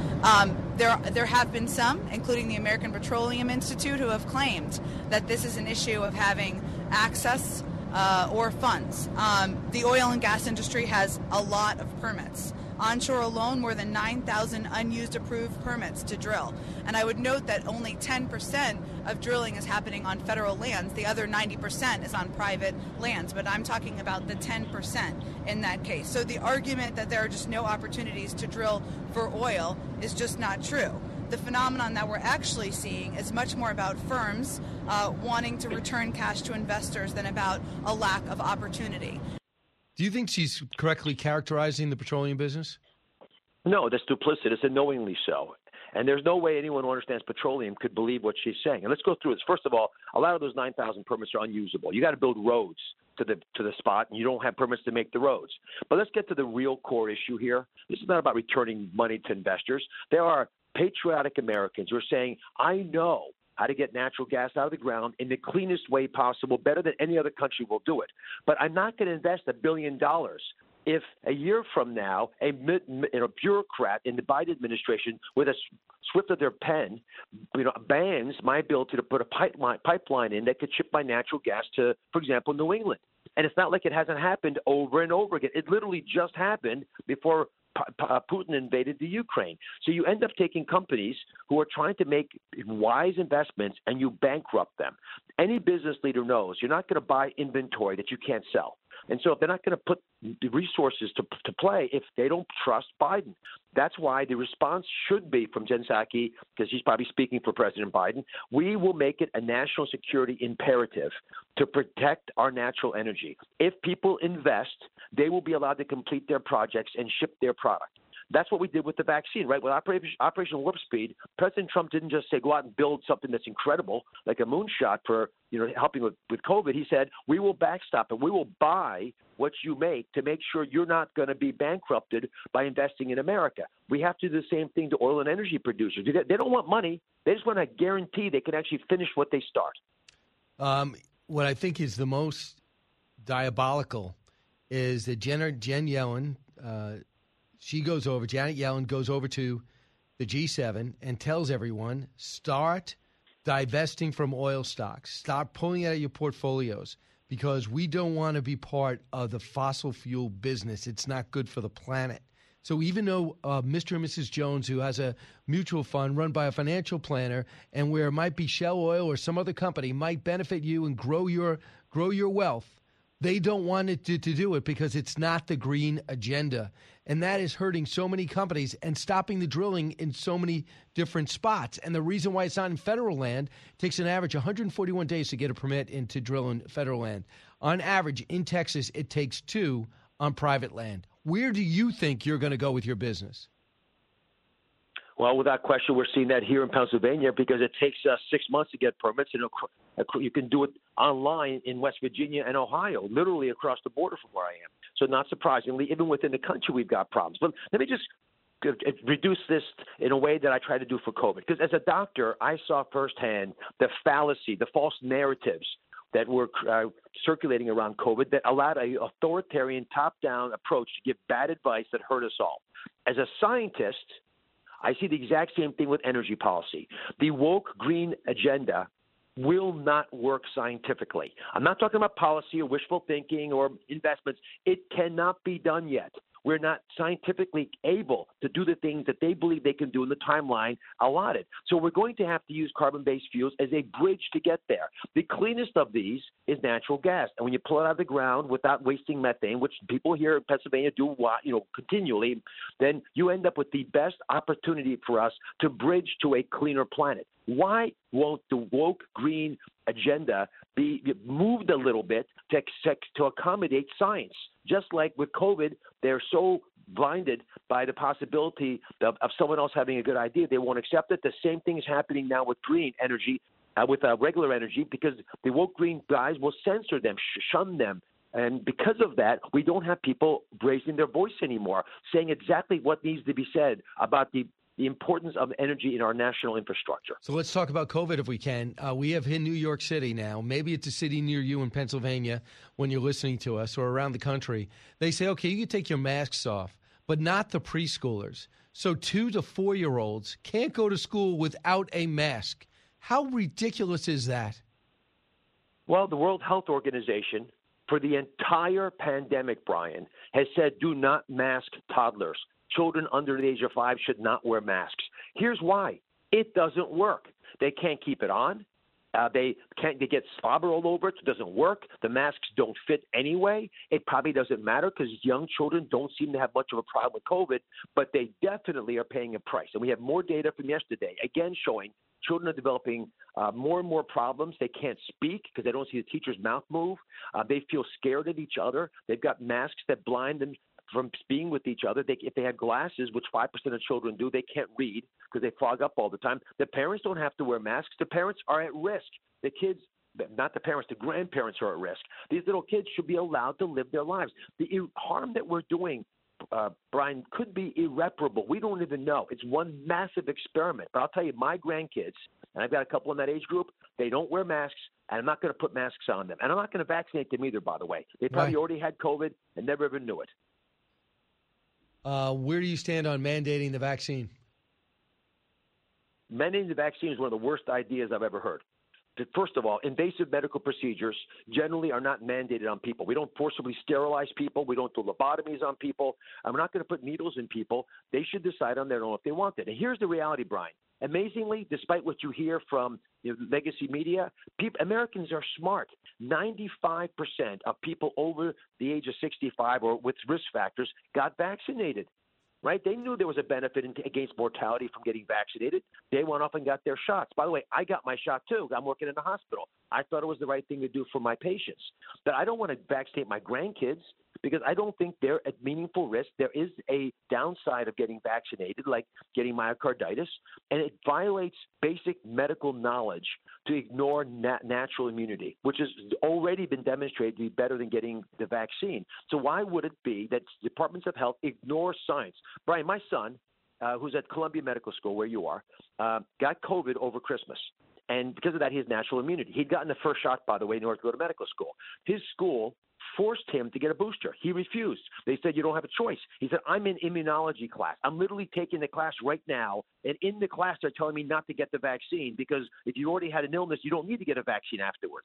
There have been some, including the American Petroleum Institute, who have claimed that this is an issue of having access or funds. The oil and gas industry has a lot of permits. Onshore alone, more than 9,000 unused approved permits to drill. And I would note that only 10% of drilling is happening on federal lands. The other 90% is on private lands. But I'm talking about the 10% in that case. So the argument that there are just no opportunities to drill for oil is just not true. The phenomenon that we're actually seeing is much more about firms wanting to return cash to investors than about a lack of opportunity. Do you think she's correctly characterizing the petroleum business? No, that's duplicitous and knowingly so. And there's no way anyone who understands petroleum could believe what she's saying. And let's go through this. First of all, a lot of those 9,000 permits are unusable. You got to build roads to the spot, and you don't have permits to make the roads. But let's get to the real core issue here. This is not about returning money to investors. There are patriotic Americans who are saying, I know how to get natural gas out of the ground in the cleanest way possible, better than any other country will do it. But I'm not going to invest $1 billion if a year from now a bureaucrat in the Biden administration, with a swift of their pen, bans my ability to put a pipeline in that could ship my natural gas to, for example, New England. And it's not like it hasn't happened over and over again. It literally just happened before Putin invaded the Ukraine. So you end up taking companies who are trying to make wise investments and you bankrupt them. Any business leader knows you're not going to buy inventory that you can't sell. And so if they're not going to put the resources to play if they don't trust Biden. That's why the response should be from Jen Psaki, because she's probably speaking for President Biden, we will make it a national security imperative to protect our natural energy. If people invest, they will be allowed to complete their projects and ship their product. That's what we did with the vaccine, right? With Operation Warp Speed, President Trump didn't just say go out and build something that's incredible, like a moonshot for helping with COVID. He said we will backstop it. We will buy what you make to make sure you're not going to be bankrupted by investing in America. We have to do the same thing to oil and energy producers. They don't want money. They just want to guarantee they can actually finish what they start. What I think is the most diabolical is that Janet Yellen goes over to the G7 and tells everyone, start divesting from oil stocks. Start pulling out of your portfolios because we don't want to be part of the fossil fuel business. It's not good for the planet. So even though Mr. and Mrs. Jones, who has a mutual fund run by a financial planner, and where it might be Shell Oil or some other company, might benefit you and grow your wealth, they don't want it to do it because it's not the green agenda. And that is hurting so many companies and stopping the drilling in so many different spots. And the reason why it's not in federal land, it takes an average 141 days to get a permit to drill in federal land. On average, in Texas, it takes 2 on private land. Where do you think you're going to go with your business? Well, without question, we're seeing that here in Pennsylvania because it takes 6 months to get permits. And you can do it online in West Virginia and Ohio, literally across the border from where I am. So not surprisingly, even within the country, we've got problems. But let me just reduce this in a way that I try to do for COVID. Because as a doctor, I saw firsthand the fallacy, the false narratives that were circulating around COVID that allowed an authoritarian top-down approach to give bad advice that hurt us all. As a scientist, I see the exact same thing with energy policy. The woke green agenda will not work scientifically. I'm not talking about policy or wishful thinking or investments. It cannot be done yet. We're not scientifically able to do the things that they believe they can do in the timeline allotted. So we're going to have to use carbon-based fuels as a bridge to get there. The cleanest of these is natural gas. And when you pull it out of the ground without wasting methane, which people here in Pennsylvania do continually, then you end up with the best opportunity for us to bridge to a cleaner planet. Why won't the woke green agenda be moved a little bit to accommodate science? Just like with COVID, they're so blinded by the possibility of someone else having a good idea, they won't accept it. The same thing is happening now with green energy, with regular energy, because the woke green guys will censor them, shun them. And because of that, we don't have people raising their voice anymore, saying exactly what needs to be said about the importance of energy in our national infrastructure. So let's talk about COVID if we can. We have hit New York City now. Maybe it's a city near you in Pennsylvania when you're listening to us or around the country. They say, okay, you can take your masks off, but not the preschoolers. So 2 to 4-year-olds can't go to school without a mask. How ridiculous is that? Well, the World Health Organization, for the entire pandemic, Brian, has said do not mask toddlers. Children under the age of 5 should not wear masks. Here's why. It doesn't work. They can't keep it on. They get slobber all over it. It doesn't work. The masks don't fit anyway. It probably doesn't matter because young children don't seem to have much of a problem with COVID, but they definitely are paying a price. And we have more data from yesterday, again, showing children are developing more and more problems. They can't speak because they don't see the teacher's mouth move. They feel scared of each other. They've got masks that blind them from being with each other. If they had glasses, which 5% of children do, they can't read because they fog up all the time. The parents don't have to wear masks. The parents are at risk. The kids, not the parents, the grandparents are at risk. These little kids should be allowed to live their lives. The harm that we're doing, Brian, could be irreparable. We don't even know. It's one massive experiment. But I'll tell you, my grandkids, and I've got a couple in that age group, they don't wear masks, and I'm not going to put masks on them. And I'm not going to vaccinate them either, by the way. They probably already had COVID and never even knew it. Where do you stand on mandating the vaccine? Mandating the vaccine is one of the worst ideas I've ever heard. First of all, invasive medical procedures generally are not mandated on people. We don't forcibly sterilize people. We don't do lobotomies on people. And we're not going to put needles in people. They should decide on their own if they want it. And here's the reality, Brian. Amazingly, despite what you hear from legacy media, Americans are smart. 95% of people over the age of 65 or with risk factors got vaccinated, right? They knew there was a benefit against mortality from getting vaccinated. They went off and got their shots. By the way, I got my shot too. I'm working in the hospital. I thought it was the right thing to do for my patients. But I don't want to vaccinate my grandkids because I don't think they're at meaningful risk. There is a downside of getting vaccinated, like getting myocarditis, and it violates basic medical knowledge to ignore natural immunity, which has already been demonstrated to be better than getting the vaccine. So why would it be that departments of health ignore science? Brian, my son, who's at Columbia Medical School, where you are, got COVID over Christmas. And because of that, he has natural immunity. He'd gotten the first shot, by the way, in order to go to medical school. His school forced him to get a booster. He refused. They said, you don't have a choice. He said, I'm in immunology class. I'm literally taking the class right now. And in the class, they're telling me not to get the vaccine because if you already had an illness, you don't need to get a vaccine afterwards.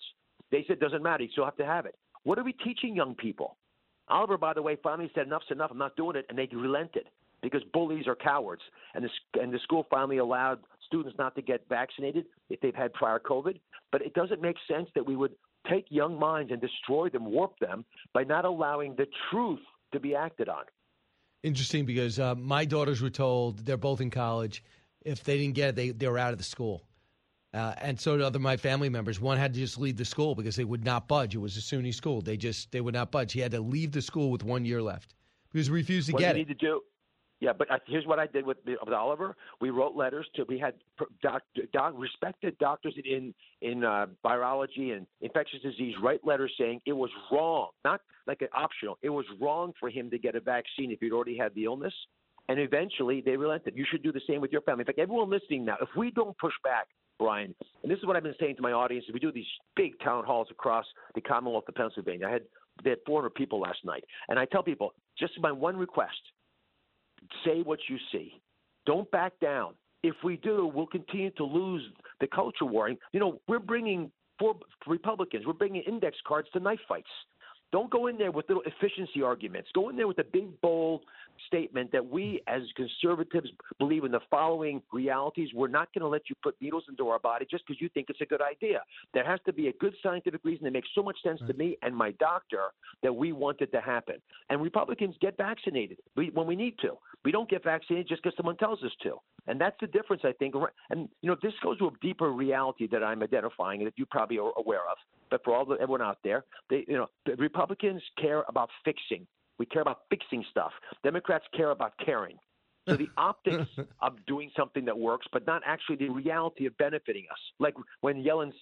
They said, doesn't matter. You still have to have it. What are we teaching young people? Oliver, by the way, finally said, enough's enough. I'm not doing it. And they relented because bullies are cowards. And the school finally allowed students not to get vaccinated if they've had prior COVID. But it doesn't make sense that we would take young minds and destroy them, warp them, by not allowing the truth to be acted on. Interesting, because my daughters were told, they're both in college, if they didn't get it, they were out of the school. And so did my family members. One had to just leave the school because they would not budge. It was a SUNY school. They would not budge. He had to leave the school with 1 year left because he refused to get it. What you need to do? Yeah, but here's what I did with Oliver. We wrote letters to. We had respected doctors in virology and infectious disease write letters saying it was wrong, not like an optional. It was wrong for him to get a vaccine if he'd already had the illness. And eventually they relented. You should do the same with your family. In fact, everyone listening now, if we don't push back, Brian, and this is what I've been saying to my audience, we do these big town halls across the Commonwealth of Pennsylvania. They had 400 people last night. And I tell people, just my one request, say what you see. Don't back down. If we do, we'll continue to lose the culture war. You know, we're bringing for Republicans, we're bringing index cards to knife fights. Don't go in there with little efficiency arguments. Go in there with a big, bold statement that we as conservatives believe in the following realities. We're not going to let you put needles into our body just because you think it's a good idea. There has to be a good scientific reason that makes so much sense to me and my doctor that we want it to happen. And Republicans get vaccinated when we need to. We don't get vaccinated just because someone tells us to. And that's the difference, I think. And, you know, this goes to a deeper reality that I'm identifying that you probably are aware of. But for everyone out there, the Republicans care about fixing. We care about fixing stuff. Democrats care about caring. So the optics of doing something that works, but not actually the reality of benefiting us. Like when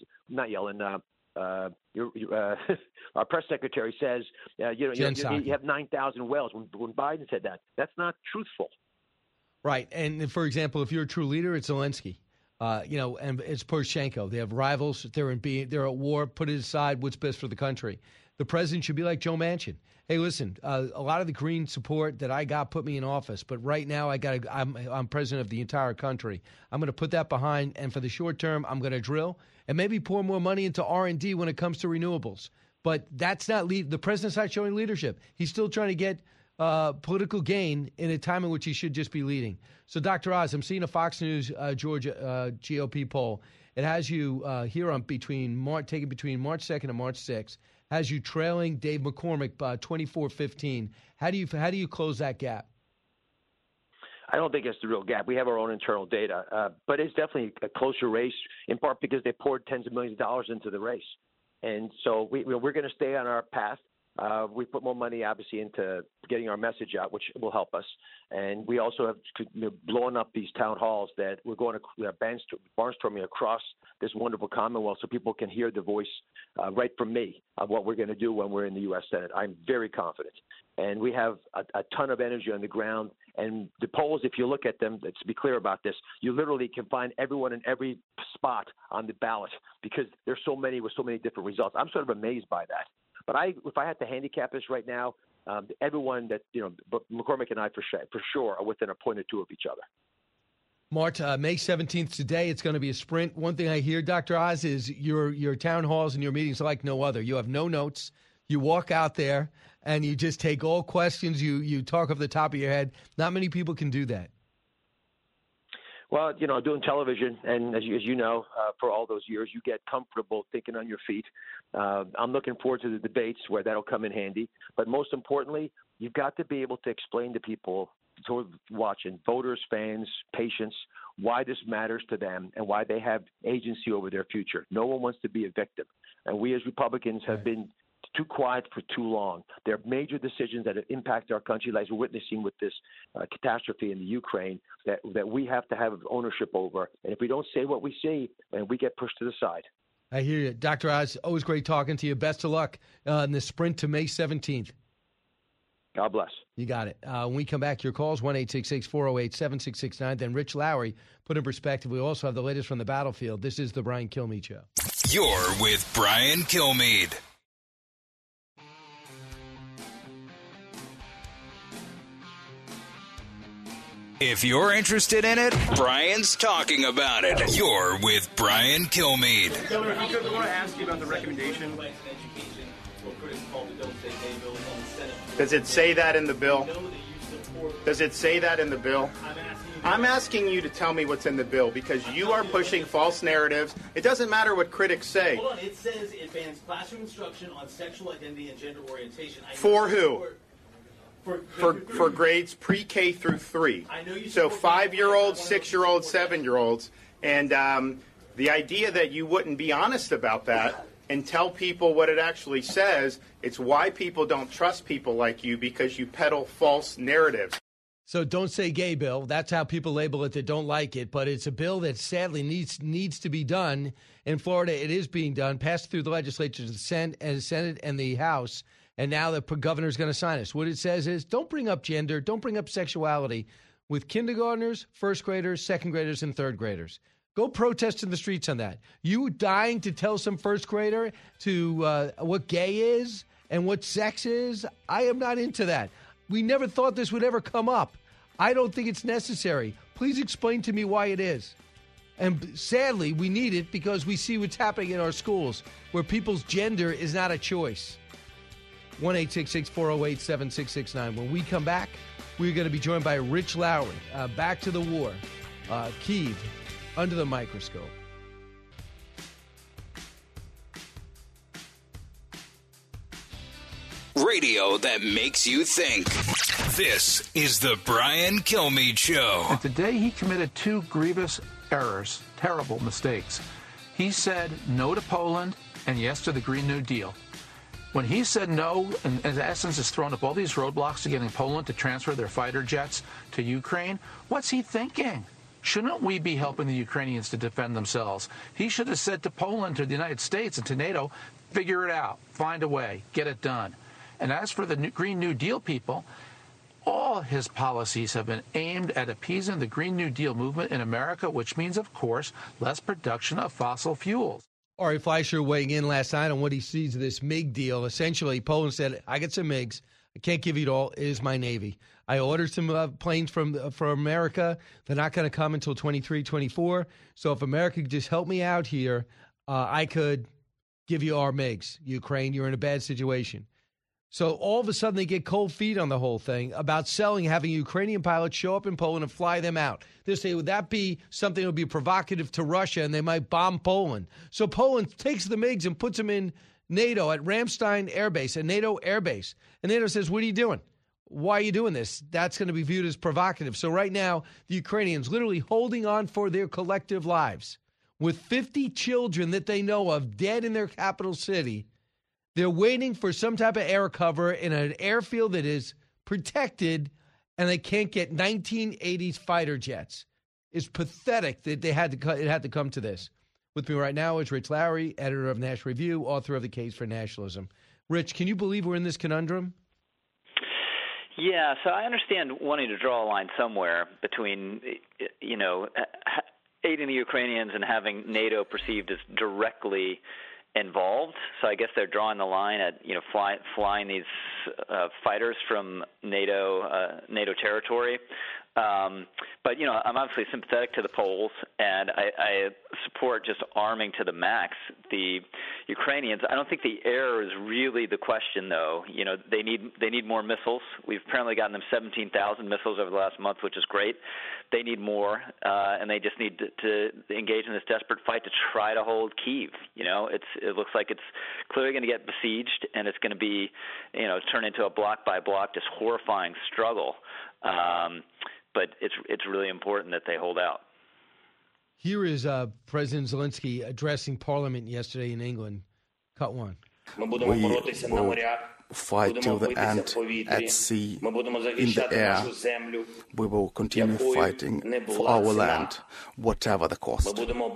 our press secretary says, you have 9,000 wells. When Biden said that, that's not truthful. Right. And for example, if you're a true leader, it's Zelensky. And it's Poroshenko. They have rivals. They're at war. Put it aside. What's best for the country? The president should be like Joe Manchin. Hey, listen, a lot of the Green support that I got put me in office, but right now I'm president of the entire country. I'm going to put that behind, and for the short term, I'm going to drill and maybe pour more money into R&D when it comes to renewables. But that's not the president's not showing leadership. He's still trying to get political gain in a time in which he should just be leading. So, Dr. Oz, I'm seeing a Fox News Georgia GOP poll. It has you here on between March 2nd and March 6th. Has you trailing Dave McCormick 24-15. How do you close that gap? I don't think it's the real gap. We have our own internal data, but it's definitely a closer race, in part because they poured tens of millions of dollars into the race. And so we're going to stay on our path. We put more money, obviously, into getting our message out, which will help us. And we also have blown up these town halls that we're going to barnstorming across this wonderful Commonwealth so people can hear the voice right from me of what we're going to do when we're in the U.S. Senate. I'm very confident. And we have a ton of energy on the ground. And the polls, if you look at them, let's be clear about this, you literally can find everyone in every spot on the ballot because there's so many with so many different results. I'm sort of amazed by that. But if I had to handicap this right now, everyone that, McCormick and I for sure are within a point or two of each other. Mart, May 17th today, it's going to be a sprint. One thing I hear, Dr. Oz, is your town halls and your meetings are like no other. You have no notes. You walk out there and you just take all questions. You talk off the top of your head. Not many people can do that. Well, doing television, and as you know, for all those years, you get comfortable thinking on your feet. I'm looking forward to the debates where that'll come in handy. But most importantly, you've got to be able to explain to people watching, voters, fans, patients, why this matters to them and why they have agency over their future. No one wants to be a victim. And we as Republicans have been too quiet for too long. There are major decisions that impact our country, like we're witnessing with this catastrophe in the Ukraine, that we have to have ownership over. And if we don't say what we see, then we get pushed to the side. I hear you. Dr. Oz, always great talking to you. Best of luck in the sprint to May 17th. God bless. You got it. When we come back, your calls, 1-866-408-7669. Then Rich Lowry, put in perspective. We also have the latest from the battlefield. This is the Brian Kilmeade Show. You're with Brian Kilmeade. If you're interested in it, Brian's talking about it. You're with Brian Kilmeade. Governor, if you could, I want to ask you about the recommendation. Does it say that in the bill? Does it say that in the bill? I'm asking you to tell me what's in the bill because you are pushing false narratives. It doesn't matter what critics say. Hold on, it says it bans classroom instruction on sexual identity and gender orientation. For who? For grades pre-K through 3. So 5-year-olds, 6-year-olds, 7-year-olds. And the idea that you wouldn't be honest about that and tell people what it actually says, it's why people don't trust people like you because you peddle false narratives. So don't say gay bill. That's how people label it that don't like it. But it's a bill that sadly needs to be done. In Florida, it is being done, passed through the legislature, the Senate and the House. And now the governor's going to sign it. What it says is don't bring up gender, don't bring up sexuality with kindergartners, first graders, second graders, and third graders. Go protest in the streets on that. You dying to tell some first grader to what gay is and what sex is? I am not into that. We never thought this would ever come up. I don't think it's necessary. Please explain to me why it is. And sadly, we need it because we see what's happening in our schools where people's gender is not a choice. 1-866-408-7669. When we come back, we're going to be joined by Rich Lowry. Back to the war. Kyiv, under the microscope. Radio that makes you think. This is the Brian Kilmeade Show. And today he committed 2 grievous errors, terrible mistakes. He said no to Poland and yes to the Green New Deal. When he said no, and in essence has thrown up all these roadblocks to getting Poland to transfer their fighter jets to Ukraine, what's he thinking? Shouldn't we be helping the Ukrainians to defend themselves? He should have said to Poland, to the United States, and to NATO, figure it out, find a way, get it done. And as for the Green New Deal people, all his policies have been aimed at appeasing the Green New Deal movement in America, which means, of course, less production of fossil fuels. Ari Fleischer weighing in last night on what he sees of this MiG deal. Essentially, Poland said, I get some MiGs. I can't give you it all. It is my Navy. I ordered some planes from America. They're not going to come until 23, 24. So if America could just help me out here, I could give you our MiGs. Ukraine, you're in a bad situation. So all of a sudden they get cold feet on the whole thing about having Ukrainian pilots show up in Poland and fly them out. They say, would that be something that would be provocative to Russia and they might bomb Poland? So Poland takes the MiGs and puts them in NATO at Ramstein Air Base, a NATO air base. And NATO says, what are you doing? Why are you doing this? That's going to be viewed as provocative. So right now, the Ukrainians literally holding on for their collective lives with 50 children that they know of dead in their capital city. They're waiting for some type of air cover in an airfield that is protected, and they can't get 1980s fighter jets. It's pathetic that it had to come to this. With me right now is Rich Lowry, editor of National Review, author of The Case for Nationalism. Rich, can you believe we're in this conundrum? Yeah, so I understand wanting to draw a line somewhere between, aiding the Ukrainians and having NATO perceived as directly involved. So I guess they're drawing the line at flying these fighters from NATO territory. But I'm obviously sympathetic to the Poles, and I support just arming to the max the Ukrainians. I don't think the air is really the question, though. They need more missiles. We've apparently gotten them 17,000 missiles over the last month, which is great. They need more, and they just need to engage in this desperate fight to try to hold Kyiv. It looks like it's clearly going to get besieged, and it's going to be, turn into a block by block, just horrifying struggle. But it's really important that they hold out. Here is President Zelensky addressing Parliament yesterday in England. Cut one. We will fight till the end at sea, in the air. We will continue fighting for our land, whatever the cost.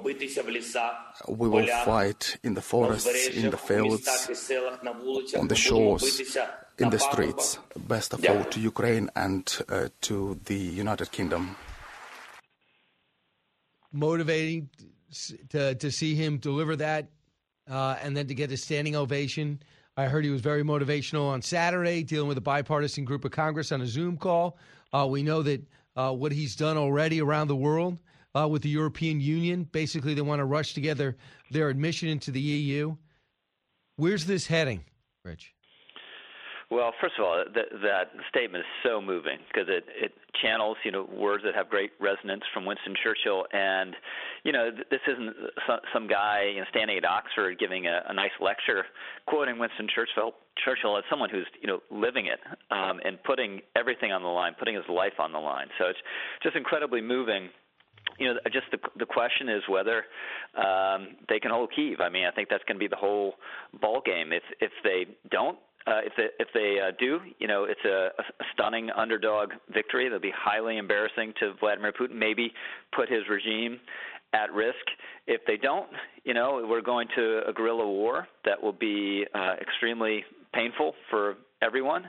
We will fight in the forests, in the fields, on the shores, in the streets. Best of all to Ukraine and to the United Kingdom. Motivating to see him deliver that and then to get a standing ovation. I heard he was very motivational on Saturday, dealing with a bipartisan group of Congress on a Zoom call. We know that what he's done already around the world with the European Union. Basically, they want to rush together their admission into the EU. Where's this heading, Rich? Well, first of all, that statement is so moving because it channels, words that have great resonance from Winston Churchill. And, this isn't some guy standing at Oxford giving a nice lecture, quoting Winston Churchill as someone who's, living it and putting everything on the line, putting his life on the line. So it's just incredibly moving. Just the question is whether they can hold Kyiv. I mean, I think that's going to be the whole ball game. If they don't, if they do, it's a stunning underdog victory. That'll be highly embarrassing to Vladimir Putin. Maybe put his regime at risk. If they don't, we're going to a guerrilla war that will be extremely painful for everyone.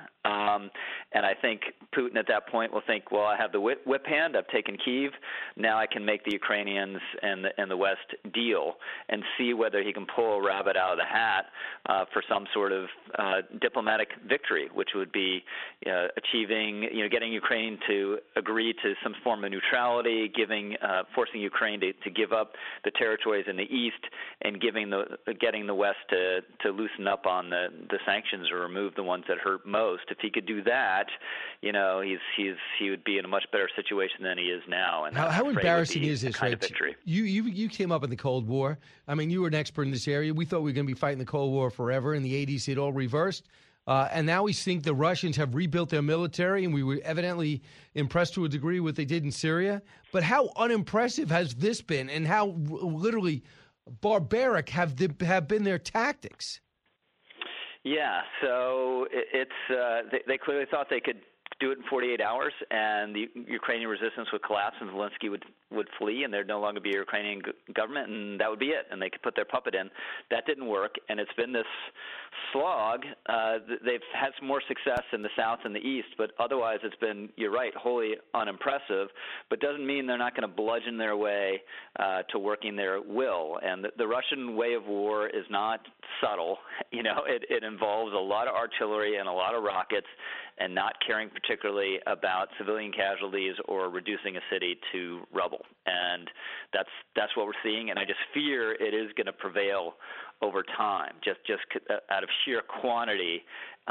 And I think Putin at that point will think, well, I have the whip hand. I've taken Kyiv. Now I can make the Ukrainians and the West deal and see whether he can pull a rabbit out of the hat for some sort of diplomatic victory, which would be achieving, getting Ukraine to agree to some form of neutrality, forcing Ukraine to give up the territories in the east, and getting the West to loosen up on the sanctions or remove the ones that hurt most. If he could do that, he would be in a much better situation than he is now. And how embarrassing is this, kind Rich? of victory. You came up in the Cold War. I mean, you were an expert in this area. We thought we were going to be fighting the Cold War forever. In the 80s, it all reversed. And now we think the Russians have rebuilt their military, and we were evidently impressed to a degree with what they did in Syria. But how unimpressive has this been, and how literally barbaric have been their tactics? Yeah, so they clearly thought they could do it in 48 hours, and the Ukrainian resistance would collapse, and Zelensky would flee, and there'd no longer be a Ukrainian government, and that would be it, and they could put their puppet in. That didn't work, and it's been this slog. They've had some more success in the south and the east, but otherwise it's been, you're right, wholly unimpressive, but doesn't mean they're not going to bludgeon their way to working their will. And the Russian way of war is not subtle. It involves a lot of artillery and a lot of rockets, and not caring particularly about civilian casualties or reducing a city to rubble. And that's what we're seeing, and I just fear it is going to prevail over time, just out of sheer quantity,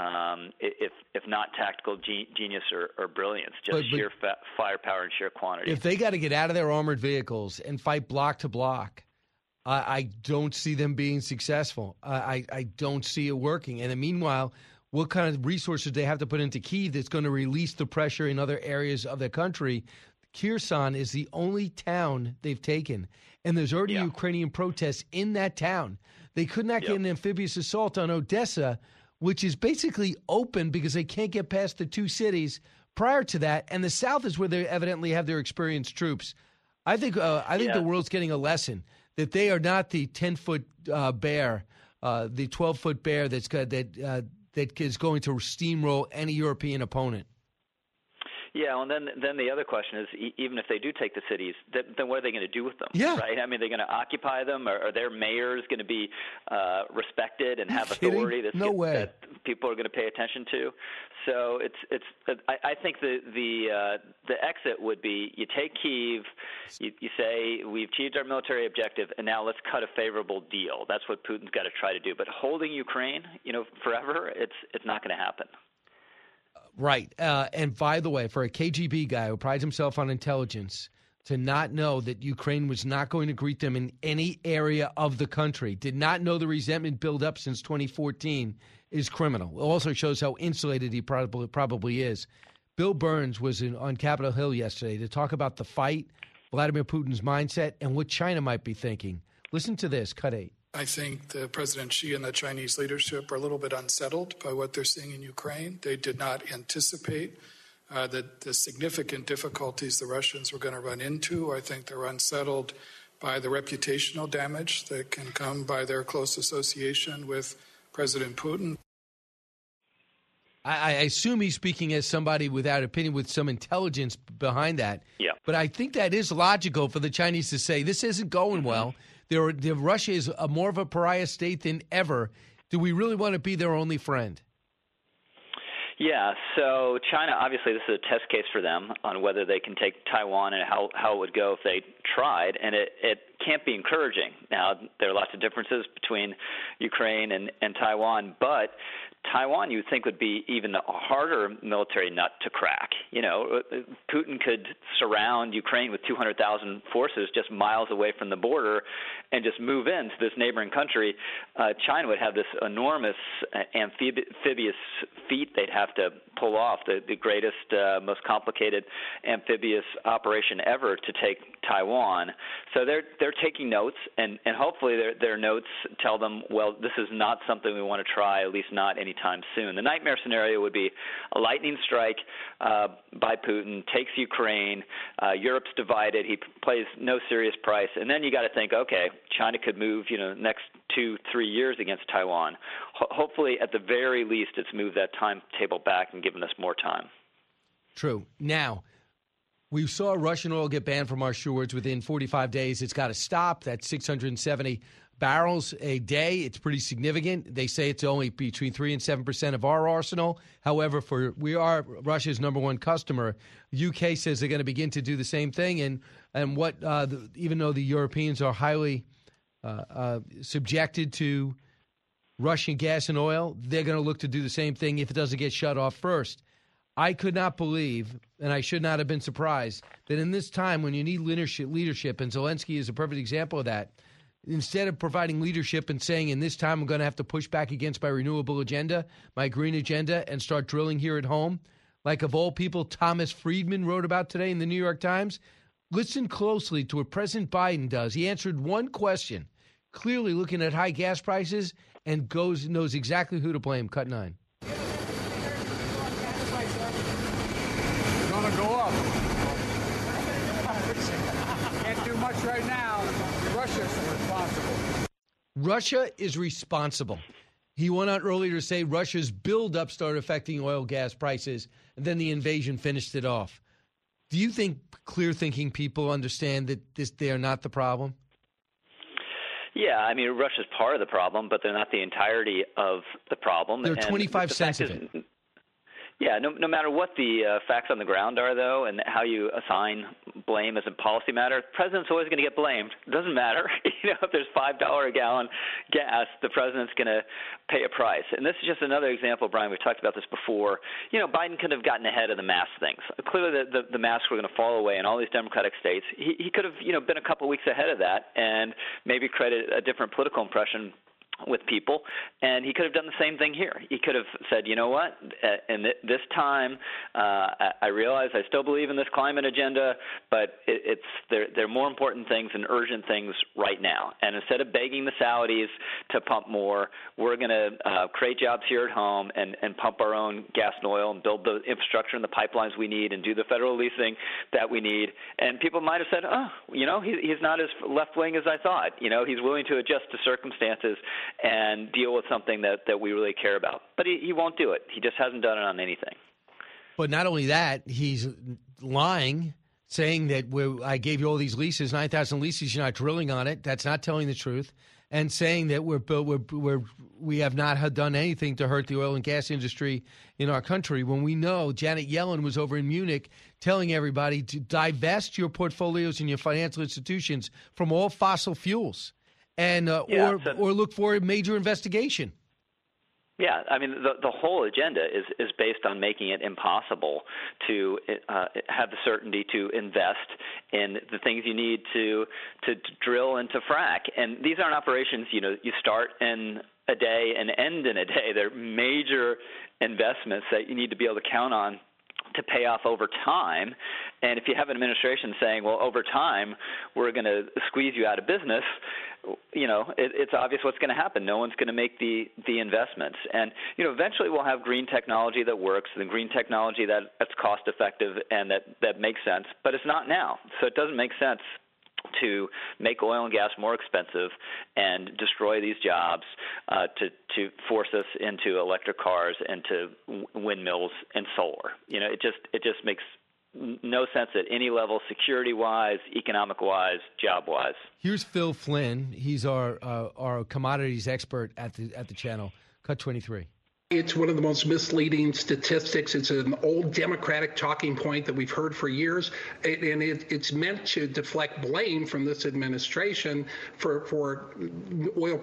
if not tactical genius or brilliance, just sheer firepower and sheer quantity. If they got to get out of their armored vehicles and fight block to block, I don't see them being successful. I don't see it working. And meanwhile, what kind of resources they have to put into Kyiv that's going to release the pressure in other areas of the country. Kherson is the only town they've taken, and there's already Ukrainian protests in that town. They could not get an amphibious assault on Odessa, which is basically open because they can't get past the two cities prior to that, and the south is where they evidently have their experienced troops. I think the world's getting a lesson that they are not the 10-foot bear, the 12-foot bear that is going to steamroll any European opponent. Yeah, and then the other question is, even if they do take the cities, then what are they going to do with them? Yeah. Right? I mean, they're going to occupy them? Are their mayors going to be respected and have authority that people are going to pay attention to? So I think the exit would be you take Kyiv, you say we've achieved our military objective, and now let's cut a favorable deal. That's what Putin's got to try to do. But holding Ukraine, forever, it's not going to happen. Right. And by the way, for a KGB guy who prides himself on intelligence, to not know that Ukraine was not going to greet them in any area of the country, did not know the resentment build up since 2014, is criminal. It also shows how insulated he probably is. Bill Burns was on Capitol Hill yesterday to talk about the fight, Vladimir Putin's mindset, and what China might be thinking. Listen to this, cut 8. I think the President Xi and the Chinese leadership are a little bit unsettled by what they're seeing in Ukraine. They did not anticipate the significant difficulties the Russians were going to run into. I think they're unsettled by the reputational damage that can come by their close association with President Putin. I assume he's speaking as somebody without opinion, with some intelligence behind that. Yeah. But I think that is logical for the Chinese to say, this isn't going well. Russia is more of a pariah state than ever. Do we really want to be their only friend? Yeah, so China, obviously this is a test case for them on whether they can take Taiwan and how it would go if they tried, and it can't be encouraging. Now, there are lots of differences between Ukraine and Taiwan, but Taiwan, you would think, would be even a harder military nut to crack. You know, Putin could surround Ukraine with 200,000 forces just miles away from the border and just move into this neighboring country. China would have this enormous amphibious feat they'd have to pull off, the greatest, most complicated amphibious operation ever to take Taiwan. So they're taking notes, and hopefully their notes tell them, well, this is not something we want to try, at least not anytime soon. The nightmare scenario would be a lightning strike by Putin, takes Ukraine, Europe's divided, he plays no serious price, and then you got to think, okay, China could move, next 2-3 years against Taiwan. Hopefully, at the very least, it's moved that timetable back and given us more time. True. Now, we saw Russian oil get banned from our shores within 45 days. It's got to stop. That's 670 barrels a day. It's pretty significant. They say it's only between 3 and 7% of our arsenal. However, we are Russia's number one customer. UK says they're going to begin to do the same thing. And what even though the Europeans are highly subjected to Russian gas and oil, they're going to look to do the same thing if it doesn't get shut off first. I could not believe, and I should not have been surprised, that in this time when you need leadership, and Zelensky is a perfect example of that, instead of providing leadership and saying, in this time I'm going to have to push back against my renewable agenda, my green agenda, and start drilling here at home, like of all people Thomas Friedman wrote about today in the New York Times, listen closely to what President Biden does. He answered one question, clearly looking at high gas prices, and knows exactly who to blame. Cut 9. Gonna go up. Can't do much right now. Russia's responsible. Russia is responsible. He went on earlier to say Russia's buildup started affecting oil gas prices, and then the invasion finished it off. Do you think clear-thinking people understand that they are not the problem? Yeah, I mean, Russia's part of the problem, but they're not the entirety of the problem. They're 25 cents of it. Yeah, no matter what the facts on the ground are, though, and how you assign blame as a policy matter, the president's always going to get blamed. It doesn't matter. If there's $5 a gallon gas, the president's going to pay a price. And this is just another example, Brian. We've talked about this before. Biden could have gotten ahead of the mask things. Clearly, the masks were going to fall away in all these Democratic states. He could have, been a couple weeks ahead of that and maybe created a different political impression with people, and he could have done the same thing here. He could have said, you know what, and this time I realize I still believe in this climate agenda, but there are more important things and urgent things right now. And instead of begging the Saudis to pump more, we're going to create jobs here at home and pump our own gas and oil and build the infrastructure and the pipelines we need and do the federal leasing that we need. And people might have said, he's not as left-wing as I thought. He's willing to adjust to circumstances and deal with something that we really care about. But he won't do it. He just hasn't done it on anything. But not only that, he's lying, saying that I gave you all these leases, 9,000 leases, you're not drilling on it. That's not telling the truth. And saying that we have not done anything to hurt the oil and gas industry in our country, when we know Janet Yellen was over in Munich telling everybody to divest your portfolios and your financial institutions from all fossil fuels. And or look for a major investigation. Yeah, I mean, the whole agenda is based on making it impossible to have the certainty to invest in the things you need to drill and to frack. And these aren't operations, you start in a day and end in a day. They're major investments that you need to be able to count on to pay off over time. And if you have an administration saying, well, over time, we're going to squeeze you out of business, it's obvious what's going to happen. No one's going to make the investments. And, eventually we'll have green technology that works, and green technology that's cost effective and that makes sense. But it's not now. So it doesn't make sense to make oil and gas more expensive and destroy these jobs, to force us into electric cars and to windmills and solar. It just makes no sense at any level, security-wise, economic-wise, job-wise. Here's Phil Flynn. He's our commodities expert at the channel. Cut 23. It's one of the most misleading statistics. It's an old Democratic talking point that we've heard for years, and it's meant to deflect blame from this administration for oil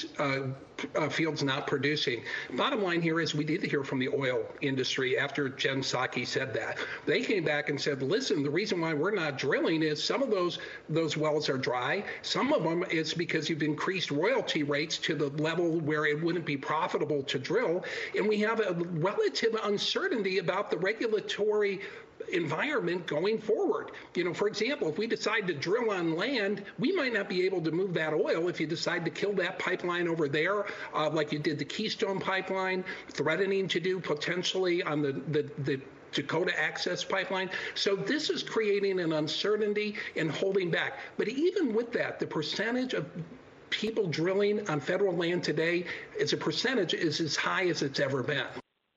fields not producing. Bottom line here is we need to hear from the oil industry after Jen Psaki said that. They came back and said, listen, the reason why we're not drilling is some of those wells are dry. Some of them is because you've increased royalty rates to the level where it wouldn't be profitable to drill. And we have a relative uncertainty about the regulatory environment going forward. For example, if we decide to drill on land, we might not be able to move that oil if you decide to kill that pipeline over there, like you did the Keystone Pipeline, threatening to do potentially on the Dakota Access Pipeline. So this is creating an uncertainty and holding back. But even with that, the percentage of people drilling on federal land today as a percentage is as high as it's ever been.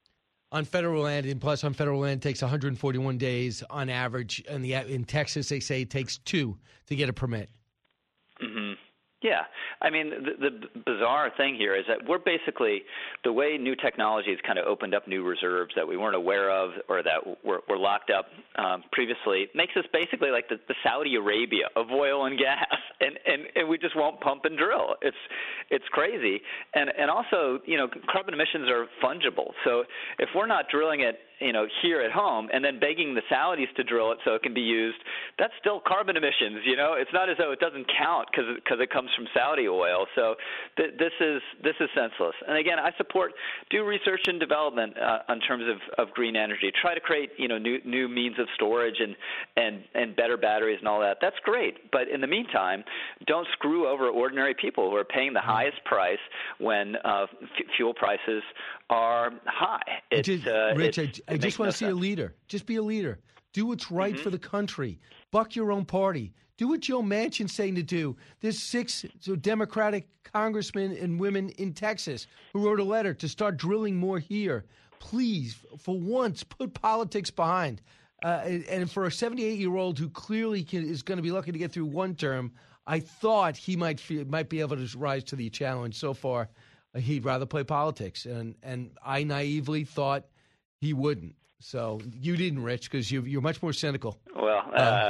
On federal land, and plus on federal land, it takes 141 days on average. In Texas, they say it takes 2 to get a permit. Mm-hmm. Yeah. I mean, the bizarre thing here is that we're basically, the way new technology has kind of opened up new reserves that we weren't aware of or that were locked up previously, makes us basically like the Saudi Arabia of oil and gas, and we just won't pump and drill. It's crazy. And also, carbon emissions are fungible. So if we're not drilling it, here at home, and then begging the Saudis to drill it so it can be used, that's still carbon emissions. It's not as though it doesn't count because it comes from Saudi oil. So this is senseless. And again, I support do research and development in terms of green energy. Try to create new means of storage and better batteries and all that. That's great. But in the meantime, don't screw over ordinary people who are paying the highest price when fuel prices are high. Rich, I just want to see a leader. Just be a leader. Do what's right for the country. Buck your own party. Do what Joe Manchin's saying to do. There's 6 Democratic congressmen and women in Texas who wrote a letter to start drilling more here. Please, for once, put politics behind. And for a 78-year-old who clearly is going to be lucky to get through one term, I thought he might be able to rise to the challenge. So far, he'd rather play politics. And I naively thought he wouldn't. So you didn't, Rich, because you're much more cynical. Well,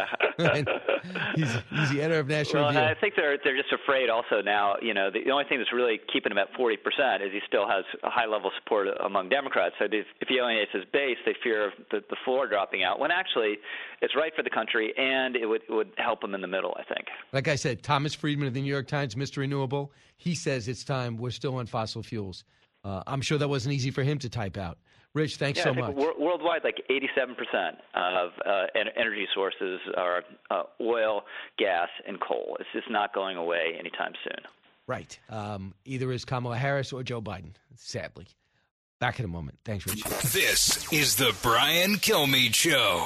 he's the editor of National Review. I think they're just afraid also now. The only thing that's really keeping him at 40% is he still has a high level of support among Democrats. So if he alienates his base, they fear the floor dropping out, when actually it's right for the country and it would help him in the middle, I think. Like I said, Thomas Friedman of the New York Times, Mr. Renewable, he says it's time. We're still on fossil fuels. I'm sure that wasn't easy for him to type out. Rich, thanks so much. Worldwide, like 87% of energy sources are oil, gas, and coal. It's just not going away anytime soon. Right. Either is Kamala Harris or Joe Biden, sadly. Back in a moment. Thanks, Rich. This is the Brian Kilmeade Show.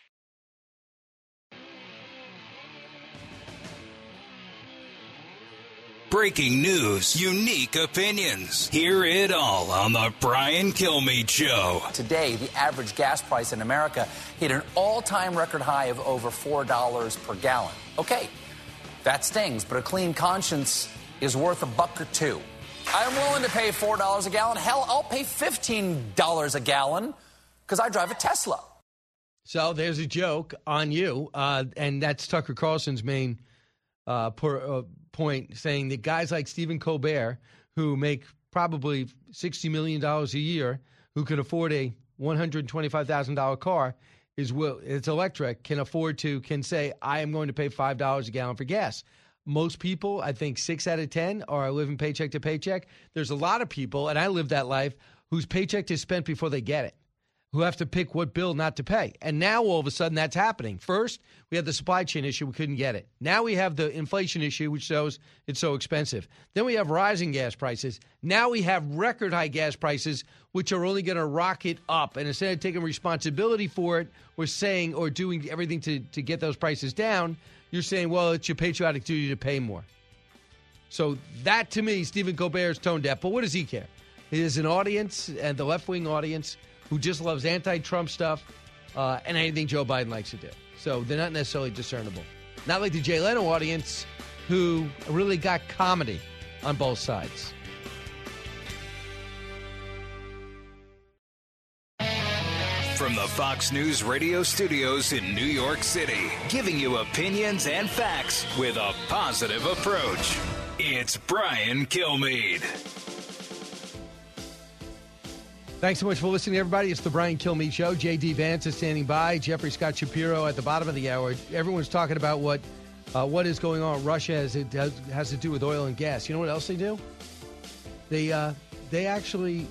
Breaking news, unique opinions. Hear it all on the Brian Kilmeade Show. Today, the average gas price in America hit an all-time record high of over $4 per gallon. Okay, that stings, but a clean conscience is worth $1 or $2. I'm willing to pay $4 a gallon. Hell, I'll pay $15 a gallon because I drive a Tesla. So there's a joke on you, and that's Tucker Carlson's main point, saying that guys like Stephen Colbert, who make probably $60 million a year, who can afford a $125,000 car, it's electric, can say, I am going to pay $5 a gallon for gas. Most people, I think 6 out of 10, are living paycheck to paycheck. There's a lot of people, and I live that life, whose paycheck is spent before they get it, who have to pick what bill not to pay. And now all of a sudden that's happening. First, we had the supply chain issue. We couldn't get it. Now we have the inflation issue, which shows it's so expensive. Then we have rising gas prices. Now we have record high gas prices, which are only going to rocket up. And instead of taking responsibility for it or doing everything to get those prices down, you're saying, well, it's your patriotic duty to pay more. So that, to me, Stephen Colbert is tone deaf. But what does he care? He has an audience, and the left-wing audience, who just loves anti-Trump stuff and anything Joe Biden likes to do. So they're not necessarily discernible. Not like the Jay Leno audience, who really got comedy on both sides. from the Fox News radio studios in New York City, giving you opinions and facts with a positive approach. It's Brian Kilmeade. Thanks so much for listening, everybody. It's the Brian Kilmeade Show. J.D. Vance is standing by. Jeffrey Scott Shapiro at the bottom of the hour. Everyone's talking about what is going on in Russia as it has to do with oil and gas. You know what else they do? They actually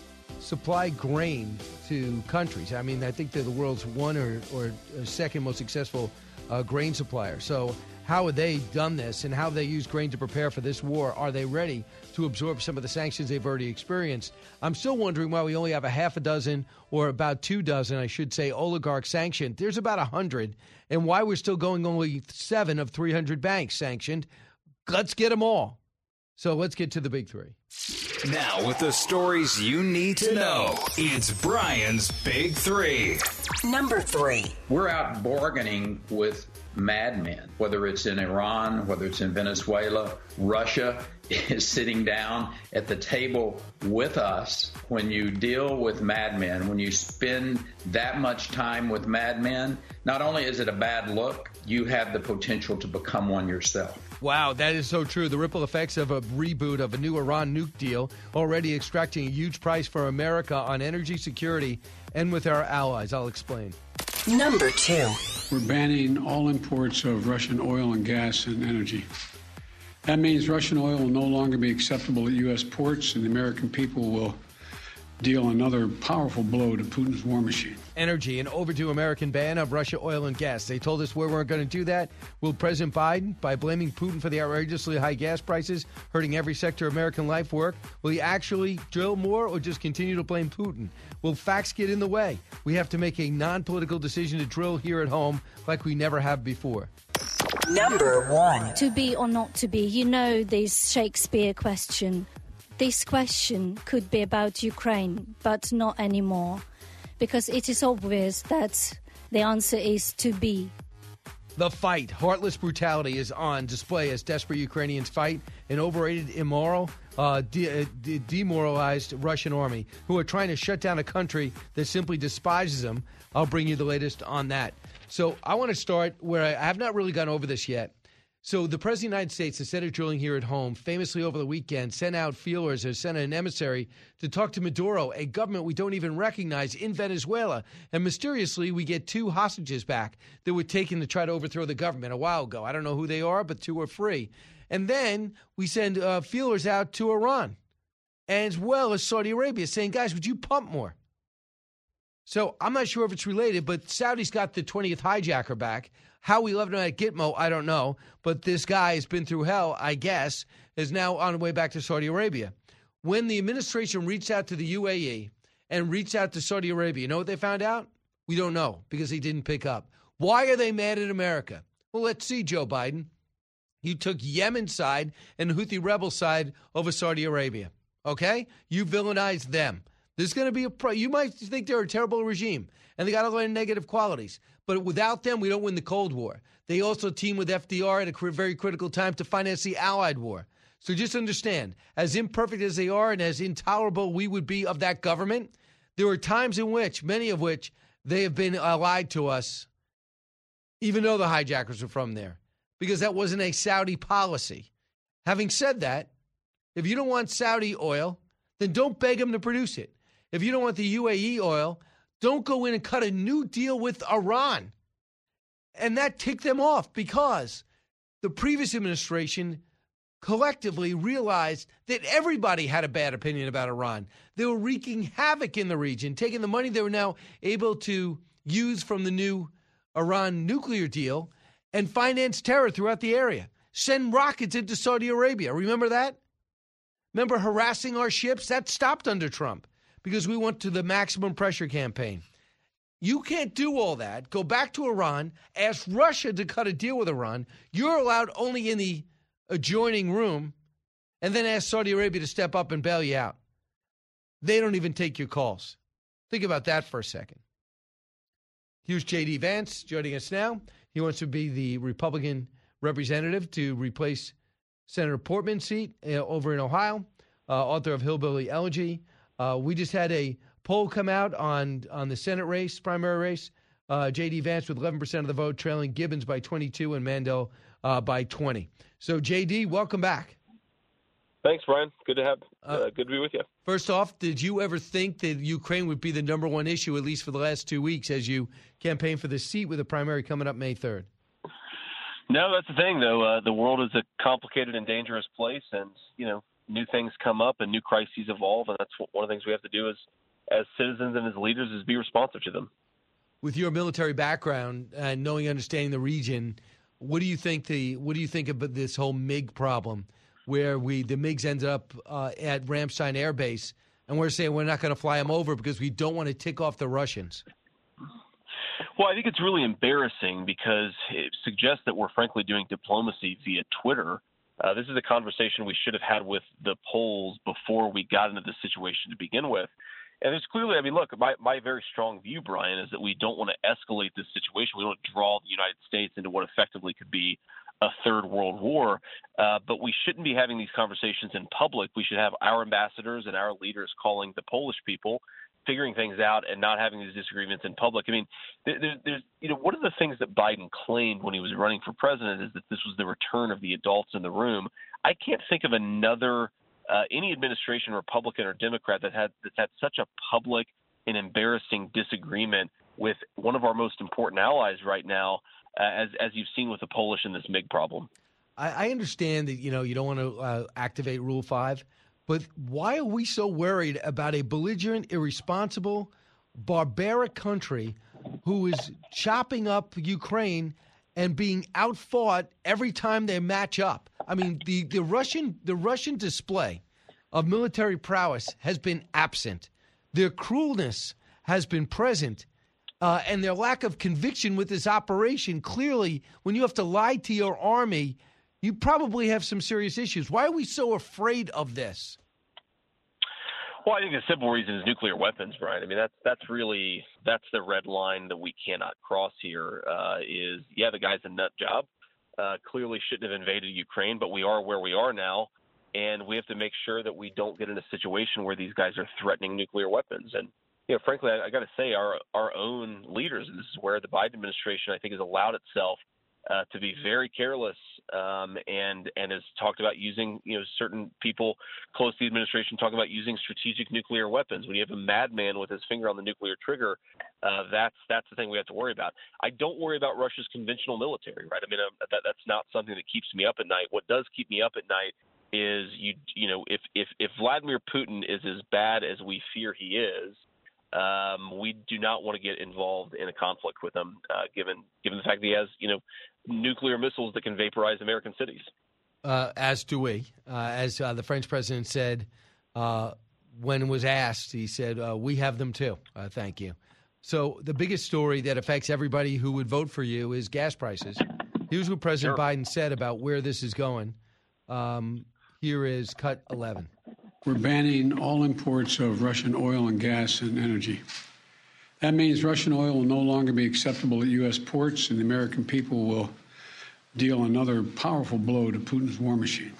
supply grain to countries. I mean, I think they're the world's one or second most successful grain supplier. So how have they done this, and how have they used grain to prepare for this war? Are they ready to absorb some of the sanctions they've already experienced? I'm still wondering why we only have a half a dozen, or about 24, I should say, oligarchs sanctioned. There's about 100, and why we're still going only 7 of 300 banks sanctioned. Let's get them all. So let's get to the big three. Now, with the stories you need to know, it's Brian's Big Three. Number 3. We're out bargaining with madmen, whether it's in Iran, whether it's in Venezuela. Russia is sitting down at the table with us. When you deal with madmen, when you spend that much time with madmen, not only is it a bad look, you have the potential to become one yourself. Wow, that is so true. The ripple effects of a reboot of a new Iran nuke deal already extracting a huge price for America on energy security and with our allies. I'll explain. Number 2. We're banning all imports of Russian oil and gas and energy. That means Russian oil will no longer be acceptable at U.S. ports, and the American people will deal another powerful blow to Putin's war machine. Energy, an overdue American ban of Russia oil and gas. They told us we weren't going to do that. Will President Biden, by blaming Putin for the outrageously high gas prices, hurting every sector of American life work, will he actually drill more or just continue to blame Putin? Will facts get in the way? We have to make a non-political decision to drill here at home like we never have before. Number 1. To be or not to be, you know this Shakespeare question. This question could be about Ukraine, but not anymore, because it is obvious that the answer is to be. The fight, heartless brutality, is on display as desperate Ukrainians fight an overrated, immoral, demoralized Russian army who are trying to shut down a country that simply despises them. I'll bring you the latest on that. So I want to start where I have not really gone over this yet. So the President of the United States, instead of drilling here at home, famously over the weekend, sent out feelers or sent an emissary to talk to Maduro, a government we don't even recognize, in Venezuela. And mysteriously, we get 2 hostages back that were taken to try to overthrow the government a while ago. I don't know who they are, but 2 are free. And then we send feelers out to Iran, as well as Saudi Arabia, saying, guys, would you pump more? So I'm not sure if it's related, but Saudi's got the 20th hijacker back. How we left him at Gitmo, I don't know. But this guy has been through hell, I guess, is now on the way back to Saudi Arabia. When the administration reached out to the UAE and reached out to Saudi Arabia, you know what they found out? We don't know, because they didn't pick up. Why are they mad at America? Well, let's see, Joe Biden. You took Yemen's side and Houthi rebel side over Saudi Arabia, okay? You villainized them. There's going to be you might think they're a terrible regime, and they got a lot of negative qualities. But without them, we don't win the Cold War. They also team with FDR at a very critical time to finance the Allied war. So just understand, as imperfect as they are and as intolerable we would be of that government, there are times in which, many of which, they have been allied to us, even though the hijackers are from there, because that wasn't a Saudi policy. Having said that, if you don't want Saudi oil, then don't beg them to produce it. If you don't want the UAE oil, don't go in and cut a new deal with Iran. And that ticked them off because the previous administration collectively realized that everybody had a bad opinion about Iran. They were wreaking havoc in the region, taking the money they were now able to use from the new Iran nuclear deal and finance terror throughout the area. Send rockets into Saudi Arabia. Remember that? Remember harassing our ships? That stopped under Trump because we went to the maximum pressure campaign. You can't do all that. Go back to Iran, ask Russia to cut a deal with Iran. You're allowed only in the adjoining room, and then ask Saudi Arabia to step up and bail you out. They don't even take your calls. Think about that for a second. Here's J.D. Vance joining us now. He wants to be the Republican representative to replace Senator Portman's seat over in Ohio, author of Hillbilly Elegy. We just had a poll come out on the Senate race, primary race. J.D. Vance with 11% of the vote, trailing Gibbons by 22 and Mandel by 20. So, J.D., welcome back. Thanks, Brian. Good to be with you. First off, did you ever think that Ukraine would be the number one issue, at least for the last 2 weeks, as you campaign for the seat with a primary coming up May 3rd? No, that's the thing, though. The world is a complicated and dangerous place, and new things come up and new crises evolve, and that's one of the things we have to do as citizens and as leaders is be responsive to them. With your military background and knowing, understanding the region, what do you think about this whole MiG problem, where the MiGs ended up at Ramstein Air Base, and we're saying we're not going to fly them over because we don't want to tick off the Russians? Well, I think it's really embarrassing because it suggests that we're frankly doing diplomacy via Twitter. This is a conversation we should have had with the Poles before we got into this situation to begin with. And there's clearly, look, my very strong view, Brian, is that we don't want to escalate this situation. We don't want to draw the United States into what effectively could be a third world war. But we shouldn't be having these conversations in public. We should have our ambassadors and our leaders calling the Polish people, figuring things out, and not having these disagreements in public. There's one of the things that Biden claimed when he was running for president is that this was the return of the adults in the room. I can't think of another any administration, Republican or Democrat, that's had such a public and embarrassing disagreement with one of our most important allies right now, as you've seen with the Polish and this MiG problem. I understand that you don't want to activate Rule 5, but why are we so worried about a belligerent, irresponsible, barbaric country who is chopping up Ukraine and being outfought every time they match up? The Russian display of military prowess has been absent. Their cruelness has been present, and their lack of conviction with this operation. Clearly, when you have to lie to your army, you probably have some serious issues. Why are we so afraid of this? Well, I think the simple reason is nuclear weapons, Brian. That's the red line that we cannot cross here. The guy's a nut job. Clearly shouldn't have invaded Ukraine, but we are where we are now, and we have to make sure that we don't get in a situation where these guys are threatening nuclear weapons. And frankly, I got to say, our own leaders, and this is where the Biden administration, I think, has allowed itself to be very careless and has talked about using, certain people close to the administration talking about using strategic nuclear weapons. When you have a madman with his finger on the nuclear trigger, that's the thing we have to worry about. I don't worry about Russia's conventional military, right? That's not something that keeps me up at night. What does keep me up at night is if Vladimir Putin is as bad as we fear he is, we do not want to get involved in a conflict with him, given the fact that he has, nuclear missiles that can vaporize American cities. As do we. As the French president said when was asked, he said, we have them too. Thank you. So the biggest story that affects everybody who would vote for you is gas prices. Here's what President Biden said about where this is going. Here is cut 11. We're banning all imports of Russian oil and gas and energy. That means Russian oil will no longer be acceptable at U.S. ports, and the American people will deal another powerful blow to Putin's war machine.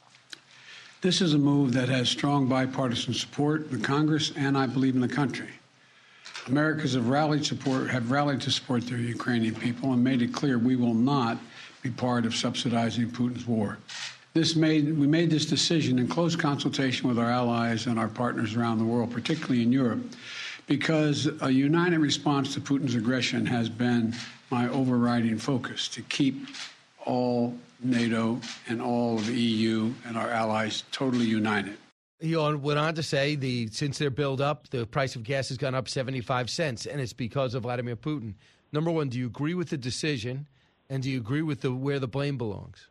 This is a move that has strong bipartisan support in the Congress and, I believe, in the country. Americans have rallied to support their Ukrainian people and made it clear we will not be part of subsidizing Putin's war. We made this decision in close consultation with our allies and our partners around the world, particularly in Europe, because a united response to Putin's aggression has been my overriding focus, to keep all NATO and all of the EU and our allies totally united. He went on to say since their build-up, the price of gas has gone up 75 cents, and it's because of Vladimir Putin. Number one, do you agree with the decision, and do you agree with where the blame belongs?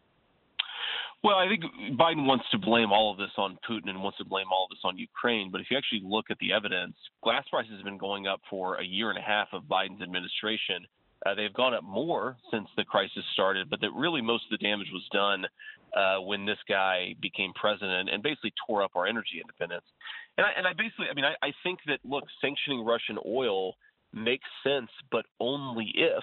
Well, I think Biden wants to blame all of this on Putin and wants to blame all of this on Ukraine. But if you actually look at the evidence, gas prices have been going up for a year and a half of Biden's administration. They've gone up more since the crisis started, but that really most of the damage was done when this guy became president and basically tore up our energy independence. I think that, look, sanctioning Russian oil makes sense, but only if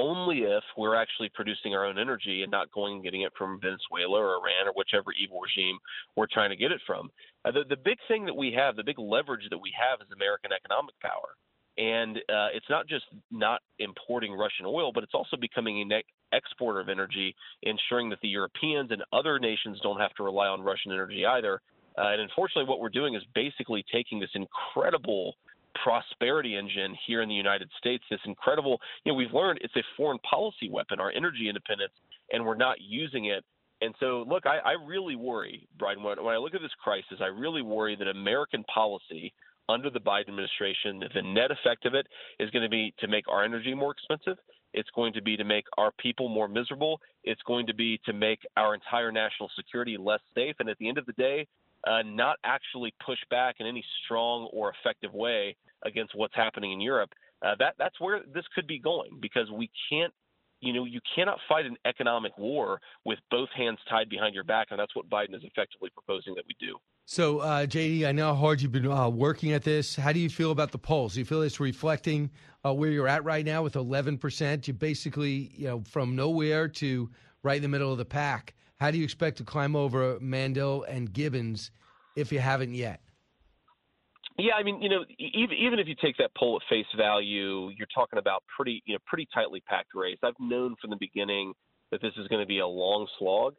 we're actually producing our own energy and not going and getting it from Venezuela or Iran or whichever evil regime we're trying to get it from. The big thing that we have, the big leverage that we have is American economic power. And it's not just not importing Russian oil, but it's also becoming a net exporter of energy, ensuring that the Europeans and other nations don't have to rely on Russian energy either. And unfortunately, what we're doing is basically taking this incredible prosperity engine here in the United States, this incredible, we've learned it's a foreign policy weapon, our energy independence, and we're not using it. And so, look, I really worry, Brian, when I look at this crisis, I really worry that American policy under the Biden administration, the net effect of it is going to be to make our energy more expensive. It's going to be to make our people more miserable. It's going to be to make our entire national security less safe. And at the end of the day, not actually push back in any strong or effective way against what's happening in Europe. That's where this could be going, because we can't, you cannot fight an economic war with both hands tied behind your back, and that's what Biden is effectively proposing that we do. So, JD, I know how hard you've been working at this. How do you feel about the polls? Do you feel it's reflecting where you're at right now with 11%? You basically, from nowhere to right in the middle of the pack. How do you expect to climb over Mandel and Gibbons if you haven't yet? Yeah, I mean, even if you take that poll at face value, you're talking about pretty tightly packed race. I've known from the beginning that this is going to be a long slog.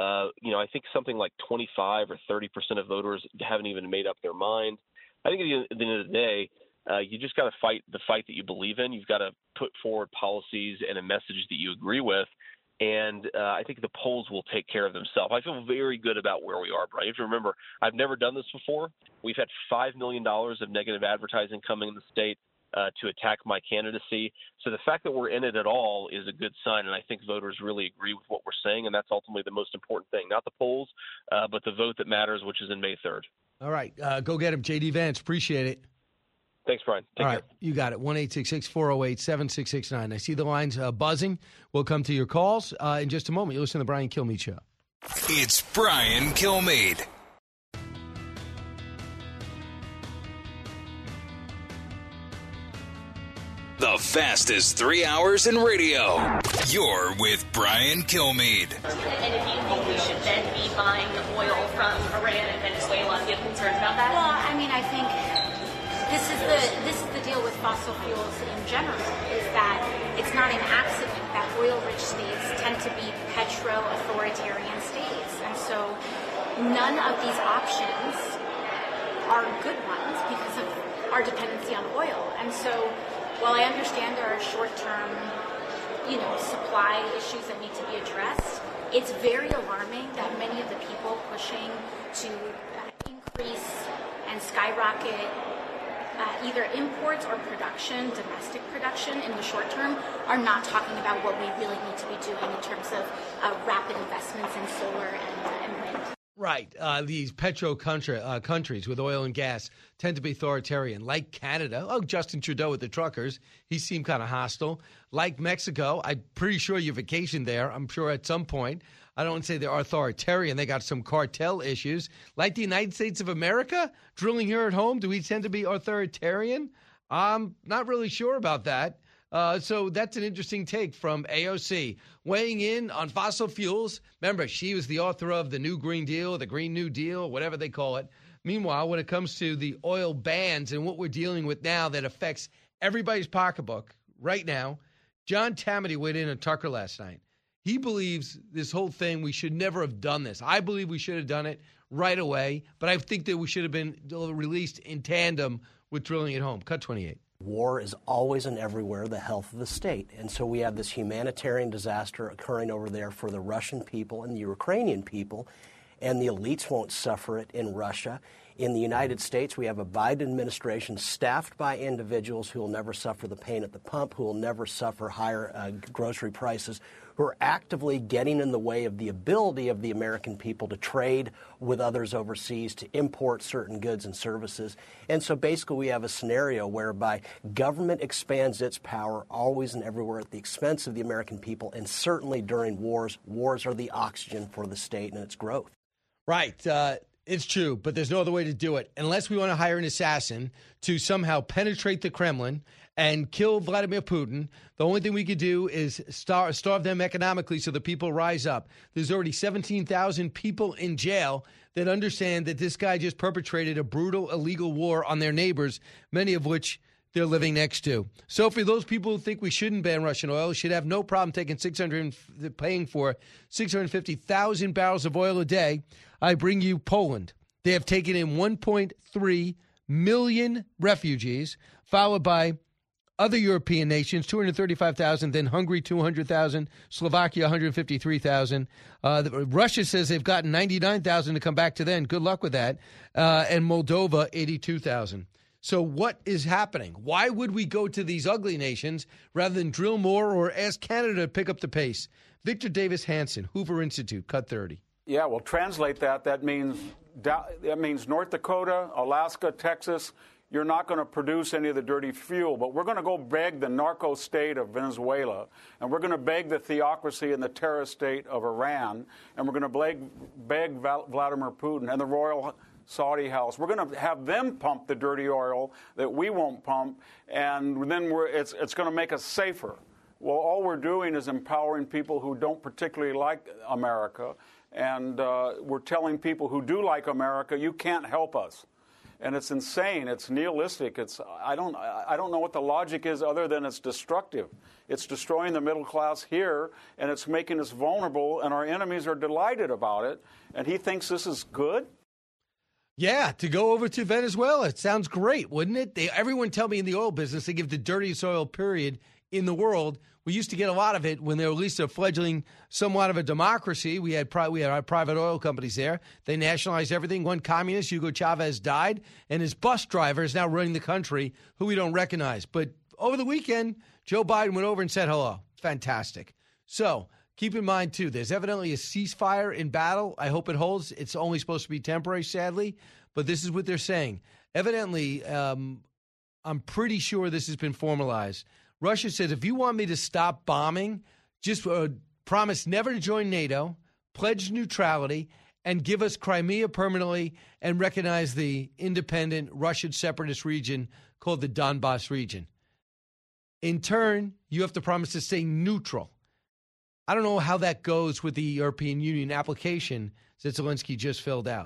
I think something like 25 or 30% of voters haven't even made up their mind. I think at the end of the day, you just got to fight the fight that you believe in. You've got to put forward policies and a message that you agree with. And I think the polls will take care of themselves. I feel very good about where we are, Brian. You have to remember, I've never done this before. We've had $5 million of negative advertising coming in the state to attack my candidacy. So the fact that we're in it at all is a good sign, and I think voters really agree with what we're saying, and that's ultimately the most important thing. Not the polls, but the vote that matters, which is in May 3rd. All right. Go get him, J.D. Vance. Appreciate it. Thanks, Brian. Take care. You got it. 1-866-408-7669. I see the lines buzzing. We'll come to your calls in just a moment. You listen to the Brian Kilmeade Show. It's Brian Kilmeade. The fastest 3 hours in radio. You're with Brian Kilmeade. And if you think we should then be buying the oil from Iran and Venezuela, do you have concerns about that? Well, I mean, I think this is the deal with fossil fuels in general, is that it's not an accident that oil-rich states tend to be petro-authoritarian states. And so none of these options are good ones because of our dependency on oil. And so while I understand there are short-term, supply issues that need to be addressed, it's very alarming that many of the people pushing to increase and skyrocket either imports or production, domestic production in the short term, are not talking about what we really need to be doing in terms of rapid investments in solar and wind. Right. These petro countries with oil and gas tend to be authoritarian, like Canada. Oh, Justin Trudeau with the truckers. He seemed kind of hostile. Like Mexico. I'm pretty sure you vacationed there. I'm sure at some point. I don't say they're authoritarian. They got some cartel issues. Like the United States of America, drilling here at home, do we tend to be authoritarian? I'm not really sure about that. So that's an interesting take from AOC. Weighing in on fossil fuels. Remember, she was the author of the New Green Deal, the Green New Deal, whatever they call it. Meanwhile, when it comes to the oil bans and what we're dealing with now that affects everybody's pocketbook right now, John Tamety weighed in on Tucker last night. He believes this whole thing, we should never have done this. I believe we should have done it right away, but I think that we should have been released in tandem with drilling at home. Cut 28. War is always and everywhere the health of the state. And so we have this humanitarian disaster occurring over there for the Russian people and the Ukrainian people, and the elites won't suffer it in Russia. In the United States, we have a Biden administration staffed by individuals who will never suffer the pain at the pump, who will never suffer higher grocery prices, who are actively getting in the way of the ability of the American people to trade with others overseas, to import certain goods and services. And so basically we have a scenario whereby government expands its power always and everywhere at the expense of the American people, and certainly during wars. Wars are the oxygen for the state and its growth. Right. It's true, but there's no other way to do it. Unless we want to hire an assassin to somehow penetrate the Kremlin and kill Vladimir Putin, the only thing we could do is starve them economically so the people rise up. There's already 17,000 people in jail that understand that this guy just perpetrated a brutal, illegal war on their neighbors, many of which they're living next to. So for those people who think we shouldn't ban Russian oil, should have no problem paying for 650,000 barrels of oil a day, I bring you Poland. They have taken in 1.3 million refugees, followed by other European nations, 235,000, then Hungary, 200,000, Slovakia, 153,000. Russia says they've gotten 99,000 to come back to them. Good luck with that. And Moldova, 82,000. So what is happening? Why would we go to these ugly nations rather than drill more or ask Canada to pick up the pace? Victor Davis Hanson, Hoover Institute, Cut 30. Yeah, well, translate that. That means North Dakota, Alaska, Texas. You're not going to produce any of the dirty fuel, but we're going to go beg the narco state of Venezuela, and we're going to beg the theocracy and the terrorist state of Iran, and we're going to beg Vladimir Putin and the royal Saudi house. We're going to have them pump the dirty oil that we won't pump, and then it's going to make us safer. Well, all we're doing is empowering people who don't particularly like America, and we're telling people who do like America, you can't help us. And it's insane. It's nihilistic. I don't know what the logic is other than it's destructive. It's destroying the middle class here, and it's making us vulnerable, and our enemies are delighted about it. And he thinks this is good? Yeah, to go over to Venezuela. It sounds great, wouldn't it? Everyone tell me in the oil business they give the dirtiest oil period in the world. We used to get a lot of it when they were at least a fledgling, somewhat of a democracy. We had our private oil companies there. They nationalized everything. One communist, Hugo Chavez, died, and his bus driver is now running the country, who we don't recognize. But over the weekend, Joe Biden went over and said hello. Fantastic. So keep in mind, too, there's evidently a ceasefire in battle. I hope it holds. It's only supposed to be temporary, sadly, but this is what they're saying. Evidently, I'm pretty sure this has been formalized. Russia says, if you want me to stop bombing, just promise never to join NATO, pledge neutrality, and give us Crimea permanently and recognize the independent Russian separatist region called the Donbass region. In turn, you have to promise to stay neutral. I don't know how that goes with the European Union application that Zelensky just filled out.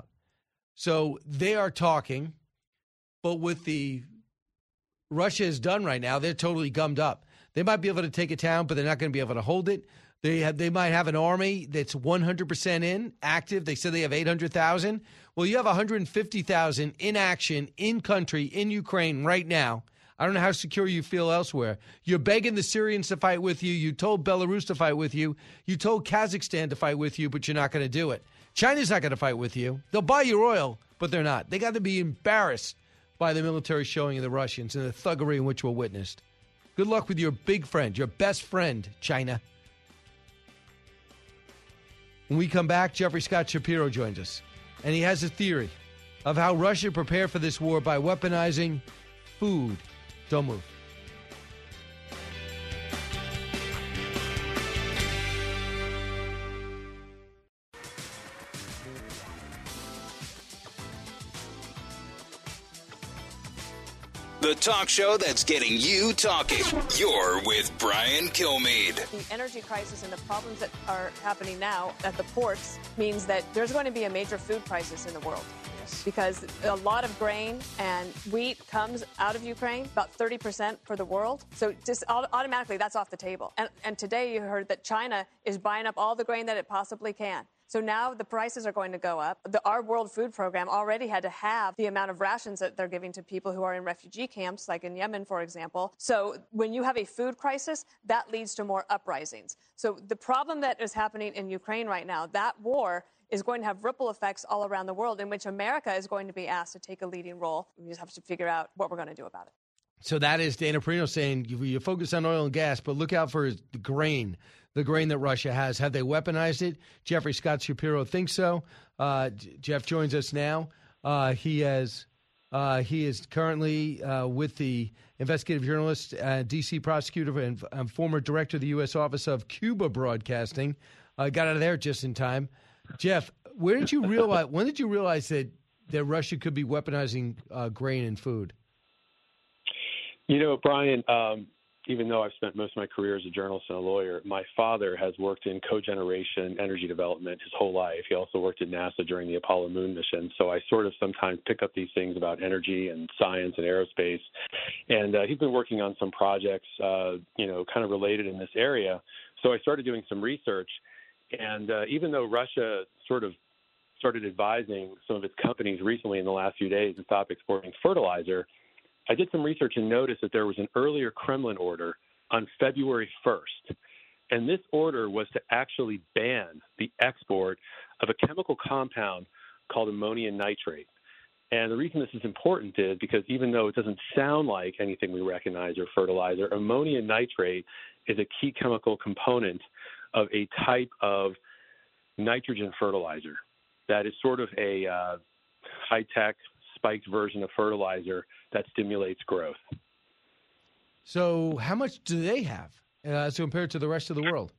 So they are talking, but with the Russia has done right now, they're totally gummed up. They might be able to take a town, but they're not going to be able to hold it. They might have an army that's 100% active. They said they have 800,000. Well, you have 150,000 in action, in country, in Ukraine right now. I don't know how secure you feel elsewhere. You're begging the Syrians to fight with you. You told Belarus to fight with you. You told Kazakhstan to fight with you, but you're not going to do it. China's not going to fight with you. They'll buy your oil, but they're not. They got to be embarrassed by the military showing of the Russians and the thuggery in which were witnessed. Good luck with your big friend, your best friend, China. When we come back, Jeffrey Scott Shapiro joins us, and he has a theory of how Russia prepared for this war by weaponizing food. Don't move. The talk show that's getting you talking. You're with Brian Kilmeade. The energy crisis and the problems that are happening now at the ports means that there's going to be a major food crisis in the world. Because a lot of grain and wheat comes out of Ukraine, about 30% for the world. So just automatically that's off the table. And today you heard that China is buying up all the grain that it possibly can. So now the prices are going to go up. Our World Food Program already had to have the amount of rations that they're giving to people who are in refugee camps, like in Yemen, for example. So when you have a food crisis, that leads to more uprisings. So the problem that is happening in Ukraine right now, that war is going to have ripple effects all around the world in which America is going to be asked to take a leading role. We just have to figure out what we're going to do about it. So that is Dana Perino saying you focus on oil and gas, but look out for the grain that Russia has. Have they weaponized it? Jeffrey Scott Shapiro thinks so. Jeff joins us now. He is currently with the investigative journalist, D.C. prosecutor, and former director of the U.S. Office of Cuba Broadcasting. Got out of there just in time. Jeff, When did you realize that Russia could be weaponizing grain and food? Brian, even though I've spent most of my career as a journalist and a lawyer, my father has worked in cogeneration energy development his whole life. He also worked at NASA during the Apollo moon mission. So I sort of sometimes pick up these things about energy and science and aerospace. And he's been working on some projects, kind of related in this area. So I started doing some research. And even though Russia sort of started advising some of its companies recently in the last few days to stop exporting fertilizer, I did some research and noticed that there was an earlier Kremlin order on February 1st. And this order was to actually ban the export of a chemical compound called ammonium nitrate. And the reason this is important is because even though it doesn't sound like anything we recognize or fertilizer, ammonium nitrate is a key chemical component of a type of nitrogen fertilizer that is sort of a high-tech spiked version of fertilizer that stimulates growth. So how much do they have as compared to the rest of the world?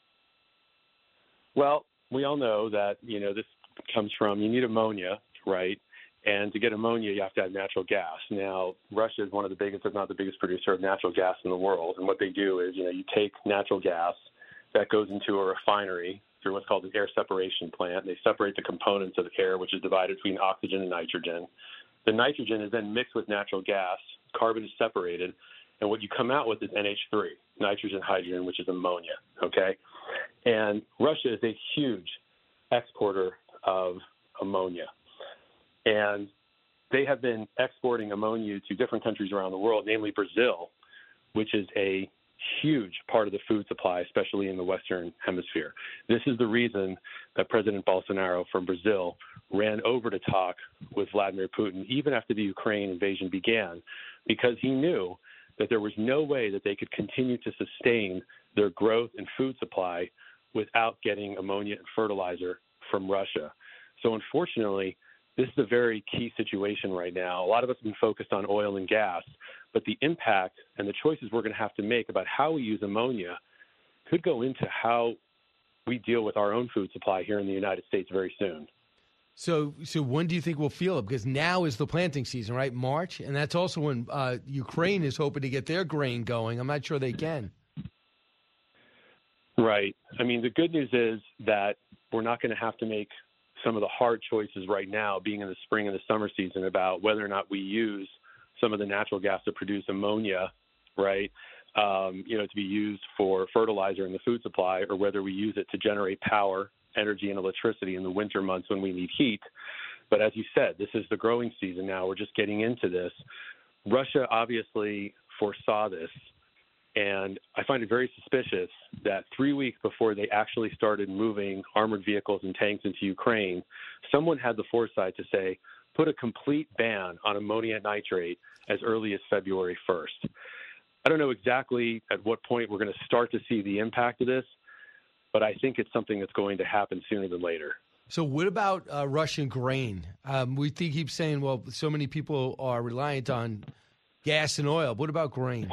Well, we all know that, this comes from, you need ammonia, right? And to get ammonia, you have to have natural gas. Now, Russia is one of the biggest, if not the biggest producer of natural gas in the world. And what they do is, you take natural gas that goes into a refinery through what's called an air separation plant. They separate the components of air, which is divided between oxygen and nitrogen. The nitrogen is then mixed with natural gas. Carbon is separated. And what you come out with is NH3, nitrogen, hydrogen, which is ammonia, okay? And Russia is a huge exporter of ammonia. And they have been exporting ammonia to different countries around the world, namely Brazil, which is a huge part of the food supply, especially in the Western Hemisphere. This is the reason that President Bolsonaro from Brazil ran over to talk with Vladimir Putin, even after the Ukraine invasion began, because he knew that there was no way that they could continue to sustain their growth in food supply without getting ammonia and fertilizer from Russia. So unfortunately, this is a very key situation right now. A lot of us have been focused on oil and gas, but the impact and the choices we're going to have to make about how we use ammonia could go into how we deal with our own food supply here in the United States very soon. So when do you think we'll feel it? Because now is the planting season, right? March, and that's also when Ukraine is hoping to get their grain going. I'm not sure they can. Right. I mean, the good news is that we're not going to have to make some of the hard choices right now, being in the spring and the summer season, about whether or not we use some of the natural gas to produce ammonia, right, to be used for fertilizer in the food supply, or whether we use it to generate power, energy, and electricity in the winter months when we need heat. But as you said, this is the growing season now. We're just getting into this. Russia obviously foresaw this. And I find it very suspicious that 3 weeks before they actually started moving armored vehicles and tanks into Ukraine, someone had the foresight to say, put a complete ban on ammonium nitrate as early as February 1st. I don't know exactly at what point we're going to start to see the impact of this, but I think it's something that's going to happen sooner than later. So what about Russian grain? We keep saying, well, so many people are reliant on gas and oil. What about grain?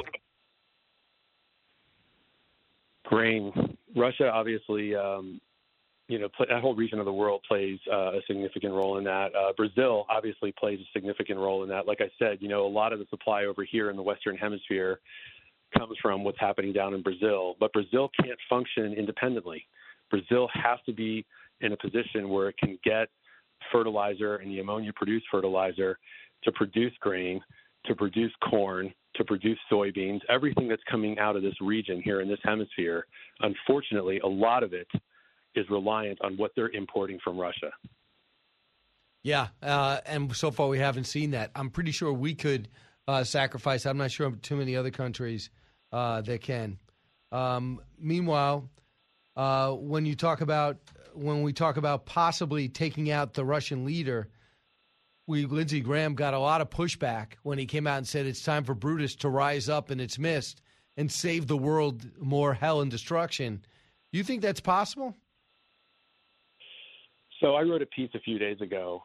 Grain. Russia, obviously, that whole region of the world plays a significant role in that. Brazil obviously plays a significant role in that. Like I said, a lot of the supply over here in the Western Hemisphere comes from what's happening down in Brazil. But Brazil can't function independently. Brazil has to be in a position where it can get fertilizer and the ammonia-produced fertilizer to produce grain, to produce corn, to produce soybeans, everything that's coming out of this region here in this hemisphere. Unfortunately, a lot of it is reliant on what they're importing from Russia. Yeah, and so far we haven't seen that. I'm pretty sure we could sacrifice. I'm not sure too many other countries that can. Meanwhile, when we talk about possibly taking out the Russian leader, Lindsey Graham got a lot of pushback when he came out and said it's time for Brutus to rise up in its midst and save the world more hell and destruction. You think that's possible? So I wrote a piece a few days ago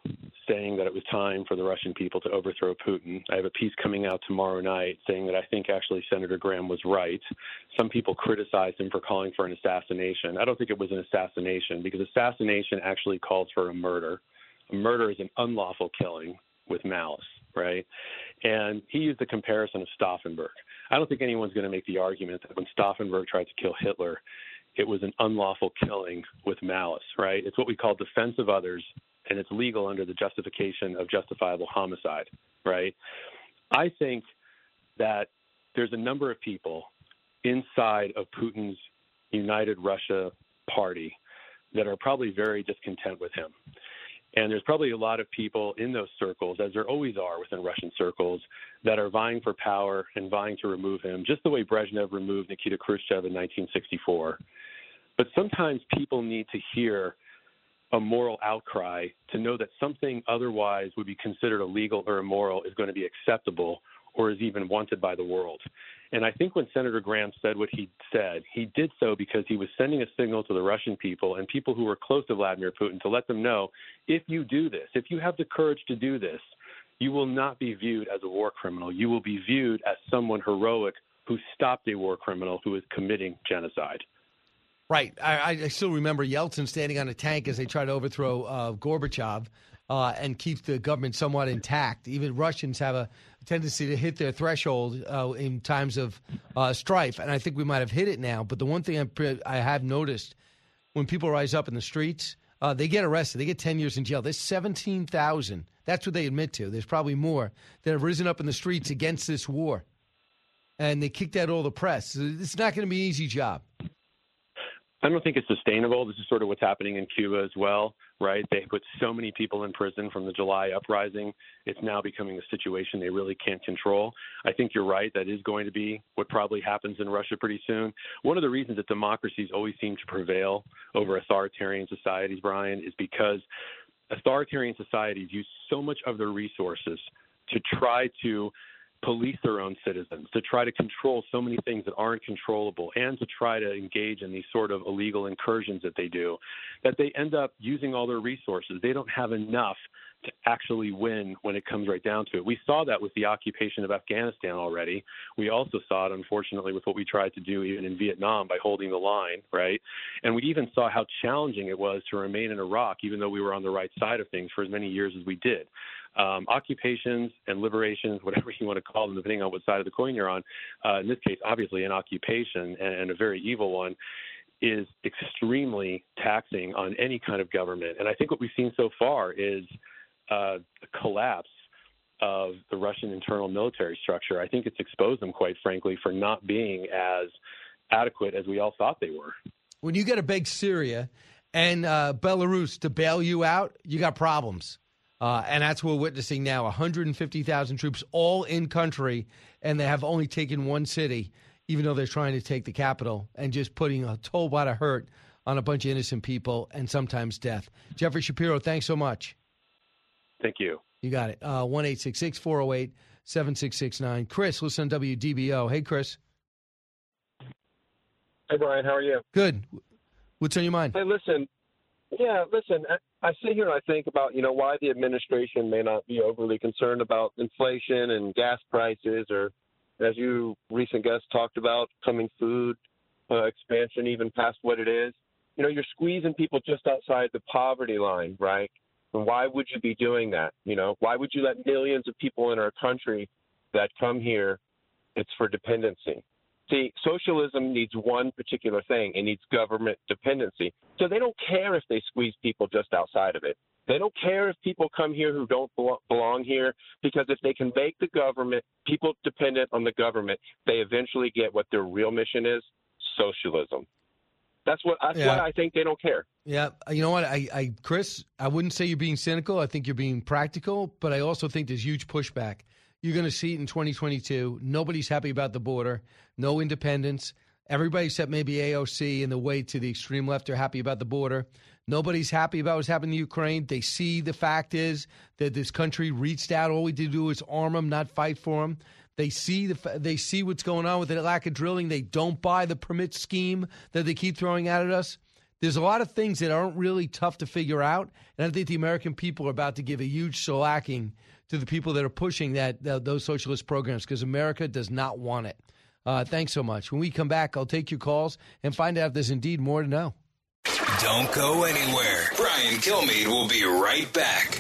saying that it was time for the Russian people to overthrow Putin. I have a piece coming out tomorrow night saying that I think actually Senator Graham was right. Some people criticized him for calling for an assassination. I don't think it was an assassination because assassination actually calls for a murder. A murder is an unlawful killing with malice, right? And he used the comparison of Stauffenberg. I don't think anyone's going to make the argument that when Stauffenberg tried to kill Hitler, it was an unlawful killing with malice, right? It's what we call defense of others, and it's legal under the justification of justifiable homicide, right? I think that there's a number of people inside of Putin's United Russia party that are probably very discontent with him. And there's probably a lot of people in those circles, as there always are within Russian circles, that are vying for power and vying to remove him, just the way Brezhnev removed Nikita Khrushchev in 1964. But sometimes people need to hear a moral outcry to know that something otherwise would be considered illegal or immoral is going to be acceptable or is even wanted by the world. And I think when Senator Graham said what he said, he did so because he was sending a signal to the Russian people and people who were close to Vladimir Putin to let them know, if you do this, if you have the courage to do this, you will not be viewed as a war criminal. You will be viewed as someone heroic who stopped a war criminal who is committing genocide. Right. I still remember Yeltsin standing on a tank as they tried to overthrow Gorbachev and keep the government somewhat intact. Even Russians have a tendency to hit their threshold in times of strife, and I think we might have hit it now. But the one thing I have noticed, when people rise up in the streets, they get arrested. They get 10 years in jail. There's 17,000. That's what they admit to. There's probably more that have risen up in the streets against this war, and they kicked out all the press. It's not going to be an easy job. I don't think it's sustainable. This is sort of what's happening in Cuba as well, right? They put so many people in prison from the July uprising. It's now becoming a situation they really can't control. I think you're right. That is going to be what probably happens in Russia pretty soon. One of the reasons that democracies always seem to prevail over authoritarian societies, Brian, is because authoritarian societies use so much of their resources to try to police their own citizens, to try to control so many things that aren't controllable, and to try to engage in these sort of illegal incursions that they do, that they end up using all their resources. They don't have enough to actually win when it comes right down to it. We saw that with the occupation of Afghanistan already. We also saw it, unfortunately, with what we tried to do even in Vietnam by holding the line, right? And we even saw how challenging it was to remain in Iraq, even though we were on the right side of things for as many years as we did. Occupations and liberations, whatever you want to call them, depending on what side of the coin you're on, in this case, obviously an occupation and a very evil one, is extremely taxing on any kind of government. And I think what we've seen so far is a collapse of the Russian internal military structure. I think it's exposed them, quite frankly, for not being as adequate as we all thought they were. When you get to beg Syria and Belarus to bail you out, you got problems. And that's what we're witnessing now, 150,000 troops all in country, and they have only taken one city, even though they're trying to take the capital, and just putting a whole lot of hurt on a bunch of innocent people and sometimes death. Jeffrey Shapiro, thanks so much. Thank you. You got it. 1-866-408-7669. Chris, listen on WDBO. Hey, Chris. Hey, Brian. How are you? Good. What's on your mind? Hey, listen. Yeah, listen, I sit here and I think about, why the administration may not be overly concerned about inflation and gas prices, or, as you recent guests talked about, coming food expansion even past what it is. You're squeezing people just outside the poverty line, right? And why would you be doing that? Why would you let millions of people in our country that come here? It's for dependency. See, socialism needs one particular thing. It needs government dependency. So they don't care if they squeeze people just outside of it. They don't care if people come here who don't belong here, because if they can make the government, people dependent on the government, they eventually get what their real mission is, socialism. That's what I think. They don't care. Yeah. You know what, Chris, I wouldn't say you're being cynical. I think you're being practical, but I also think there's huge pushback. You're going to see it in 2022. Nobody's happy about the border. No independence. Everybody except maybe AOC and the way to the extreme left are happy about the border. Nobody's happy about what's happening in Ukraine. They see the fact is that this country reached out. All we did do is arm them, not fight for them. They see what's going on with the lack of drilling. They don't buy the permit scheme that they keep throwing out at us. There's a lot of things that aren't really tough to figure out, and I think the American people are about to give a huge shellacking to the people that are pushing those socialist programs because America does not want it. Thanks so much. When we come back, I'll take your calls and find out if there's indeed more to know. Don't go anywhere. Brian Kilmeade will be right back.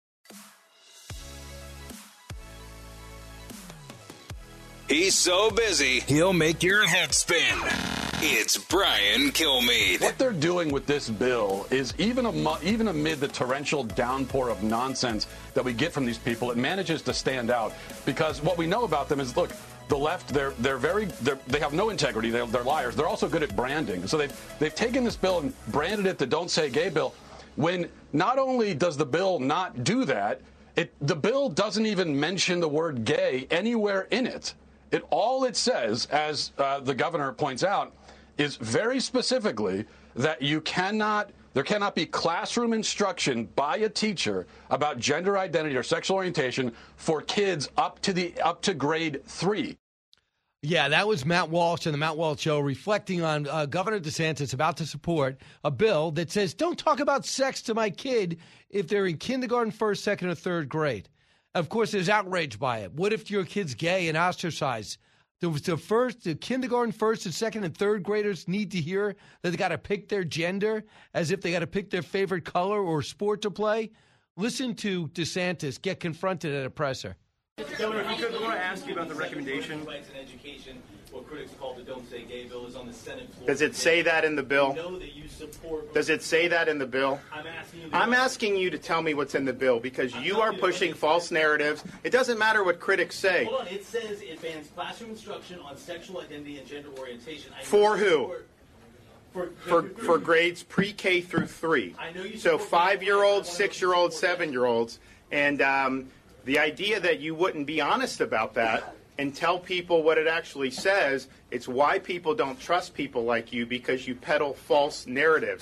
He's so busy, he'll make your head spin. It's Brian Kilmeade. What they're doing with this bill is even amid the torrential downpour of nonsense that we get from these people, it manages to stand out. Because what we know about them is, look, the left, they have no integrity. They're liars. They're also good at branding. So they've taken this bill and branded it the Don't Say Gay bill, when not only does the bill not do that, the bill doesn't even mention the word gay anywhere in it. All it says, as the governor points out, is very specifically that there cannot be classroom instruction by a teacher about gender identity or sexual orientation for kids up to grade 3. Yeah, that was Matt Walsh and the Matt Walsh Show reflecting on Governor DeSantis about to support a bill that says don't talk about sex to my kid if they're in kindergarten, first, second, or third grade. Of course, there's outrage by it. What if your kid's gay and ostracized? The kindergarten, first, and second, and third graders need to hear that they got to pick their gender as if they got to pick their favorite color or sport to play. Listen to DeSantis get confronted at a presser. Governor, if you could, I want to ask you about the recommendation. Rights and education, what critics call the Don't Say Gay bill, is on the Senate floor. Does it say that in the bill? I know that you support. Does it say that in the bill? I'm asking you to tell me what's in the bill because you are pushing false narratives. It doesn't matter what critics say. Hold on. It says it bans classroom instruction on sexual identity and gender orientation. For who? For grades pre-K through 3. So 5-year-olds, 6-year-olds, 7-year-olds, and the idea that you wouldn't be honest about that and tell people what it actually says, it's why people don't trust people like you, because you peddle false narratives.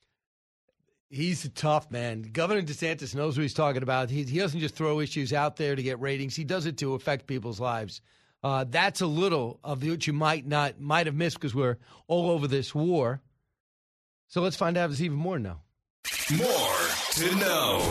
He's a tough man. Governor DeSantis knows what he's talking about. He doesn't just throw issues out there to get ratings. He does it to affect people's lives. That's a little of what you might have missed because we're all over this war. So let's find out if there's even more to know. More to know.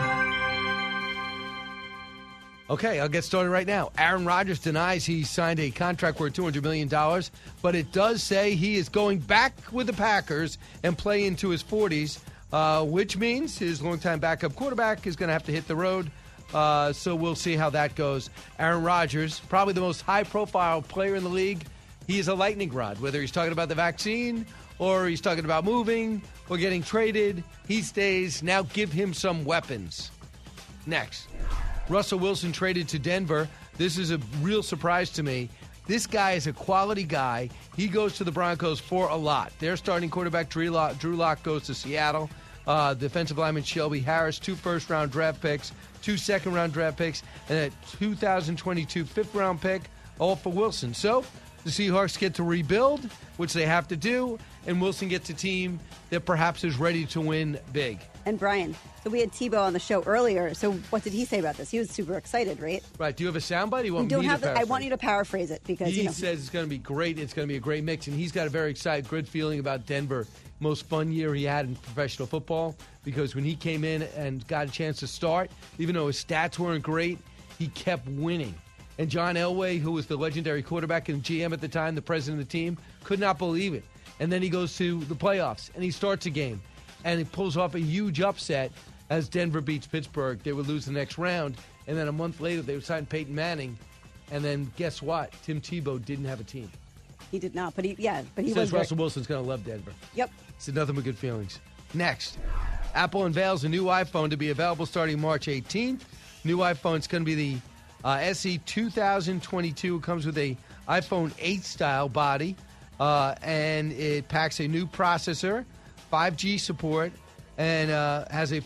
Okay, I'll get started right now. Aaron Rodgers denies he signed a contract worth $200 million, but it does say he is going back with the Packers and play into his 40s, which means his longtime backup quarterback is going to have to hit the road. So we'll see how that goes. Aaron Rodgers, probably the most high-profile player in the league. He is a lightning rod, whether he's talking about the vaccine or he's talking about moving or getting traded. He stays. Now give him some weapons. Next. Russell Wilson traded to Denver. This is a real surprise to me. This guy is a quality guy. He goes to the Broncos for a lot. Their starting quarterback, Drew Lock, goes to Seattle. Defensive lineman Shelby Harris, 2 first-round draft picks, 2 second-round draft picks, and a 2022 fifth-round pick, all for Wilson. So the Seahawks get to rebuild, which they have to do, and Wilson gets a team that perhaps is ready to win big. And Brian, so we had Tebow on the show earlier. So what did he say about this? He was super excited, right? Right. Do you have a soundbite? You want me to paraphrase? I want you to paraphrase it because he says it's going to be great. It's going to be a great mix, and he's got a very excited, good feeling about Denver. Most fun year he had in professional football because when he came in and got a chance to start, even though his stats weren't great, he kept winning. And John Elway, who was the legendary quarterback and GM at the time, the president of the team, could not believe it. And then he goes to the playoffs, and he starts a game, and he pulls off a huge upset as Denver beats Pittsburgh. They would lose the next round, and then a month later they would sign Peyton Manning, and then guess what? Tim Tebow didn't have a team. He did not, but he says was Russell Wilson's going to love Denver. Yep. Said nothing but good feelings. Next, Apple unveils a new iPhone to be available starting March 18th. New iPhone is going to be the SE 2022. It comes with a iPhone 8 style body, and it packs a new processor, 5G support, and has a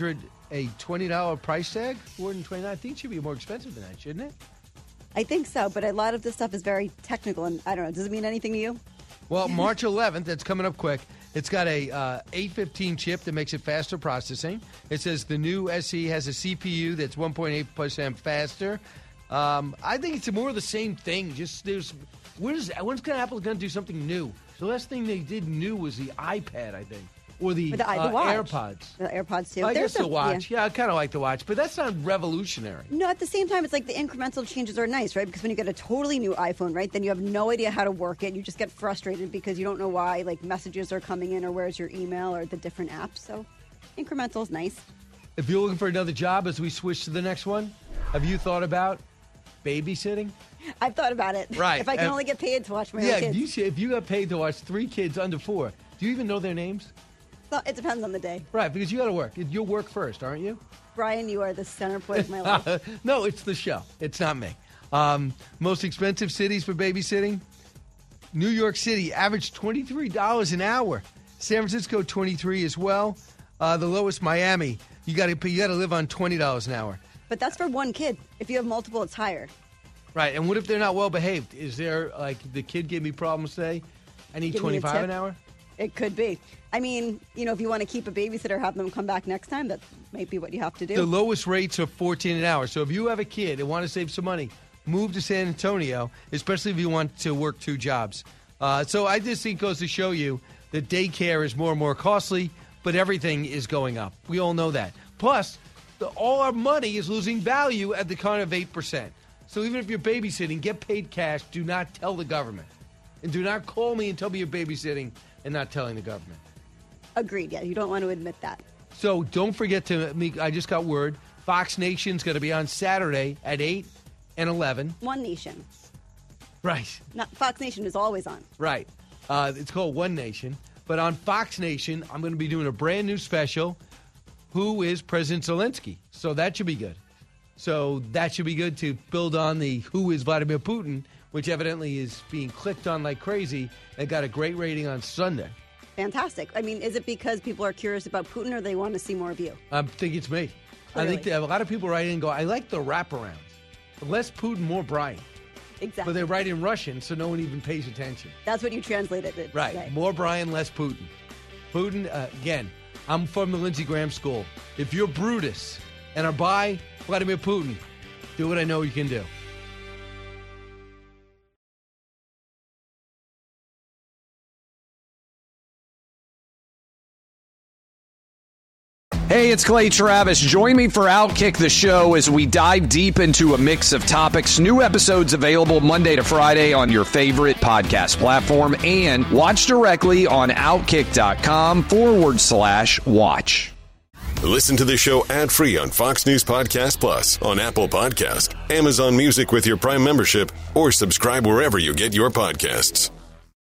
$20 price tag. $429. I think it should be more expensive than that, shouldn't it? I think so, but a lot of this stuff is very technical, and I don't know. Does it mean anything to you? Well, March 11th, that's coming up quick. It's got a 815 chip that makes it faster processing. It says the new SE has a CPU that's 1.8% faster, I think it's more of the same thing. Just when's Apple going to do something new? The last thing they did new was the iPad, I think. Or the AirPods. The AirPods, too. I guess the watch. Yeah, I kind of like the watch, but that's not revolutionary. No, at the same time, it's like the incremental changes are nice, right? Because when you get a totally new iPhone, right, then you have no idea how to work it. You just get frustrated because you don't know why, like, messages are coming in or where's your email or the different apps. So incremental is nice. If you're looking for another job as we switch to the next one, have you thought about babysitting? I've thought about it. Right. If I can only get paid to watch my own kids. If you got paid to watch 3 kids under 4, do you even know their names? It depends on the day. Right, because you got to work. You'll work first, aren't you? Brian, you are the center point of my life. No, it's the show. It's not me. Most expensive cities for babysitting? New York City averaged $23 an hour. San Francisco, $23 as well. The lowest, Miami. You got to live on $20 an hour. But that's for one kid. If you have multiple, it's higher. Right, and what if they're not well behaved? Is there, like, the kid gave me problems today? I need $25 an hour? It could be. I mean, if you want to keep a babysitter, have them come back next time, that might be what you have to do. The lowest rates are $14 an hour. So if you have a kid and want to save some money, move to San Antonio, especially if you want to work 2 jobs. So I just think it goes to show you that daycare is more and more costly, but everything is going up. We all know that. Plus, all our money is losing value at the kind of 8%. So even if you're babysitting, get paid cash. Do not tell the government. And do not call me and tell me you're babysitting and not telling the government. Agreed, yeah. You don't want to admit that. So don't forget I just got word, Fox Nation's going to be on Saturday at 8 and 11. One Nation. Right. Fox Nation is always on. Right. It's called One Nation. But on Fox Nation, I'm going to be doing a brand new special, Who is President Zelensky? So that should be good. So that should be good to build on the Who is Vladimir Putin, which evidently is being clicked on like crazy and got a great rating on Sunday. Fantastic. I mean, is it because people are curious about Putin or they want to see more of you? I think it's me. Clearly. I think a lot of people write in and go, I like the wraparounds. Less Putin, more Brian. Exactly. But they write in Russian, so no one even pays attention. That's what you translated it. Right. More Brian, less Putin. Putin, again, I'm from the Lindsey Graham School. If you're Brutus and are by Vladimir Putin, do what I know you can do. Hey, it's Clay Travis. Join me for Outkick the Show as we dive deep into a mix of topics. New episodes available Monday to Friday on your favorite podcast platform and watch directly on Outkick.com/watch. Listen to the show ad-free on Fox News Podcast Plus, on Apple Podcast, Amazon Music with your Prime membership, or subscribe wherever you get your podcasts.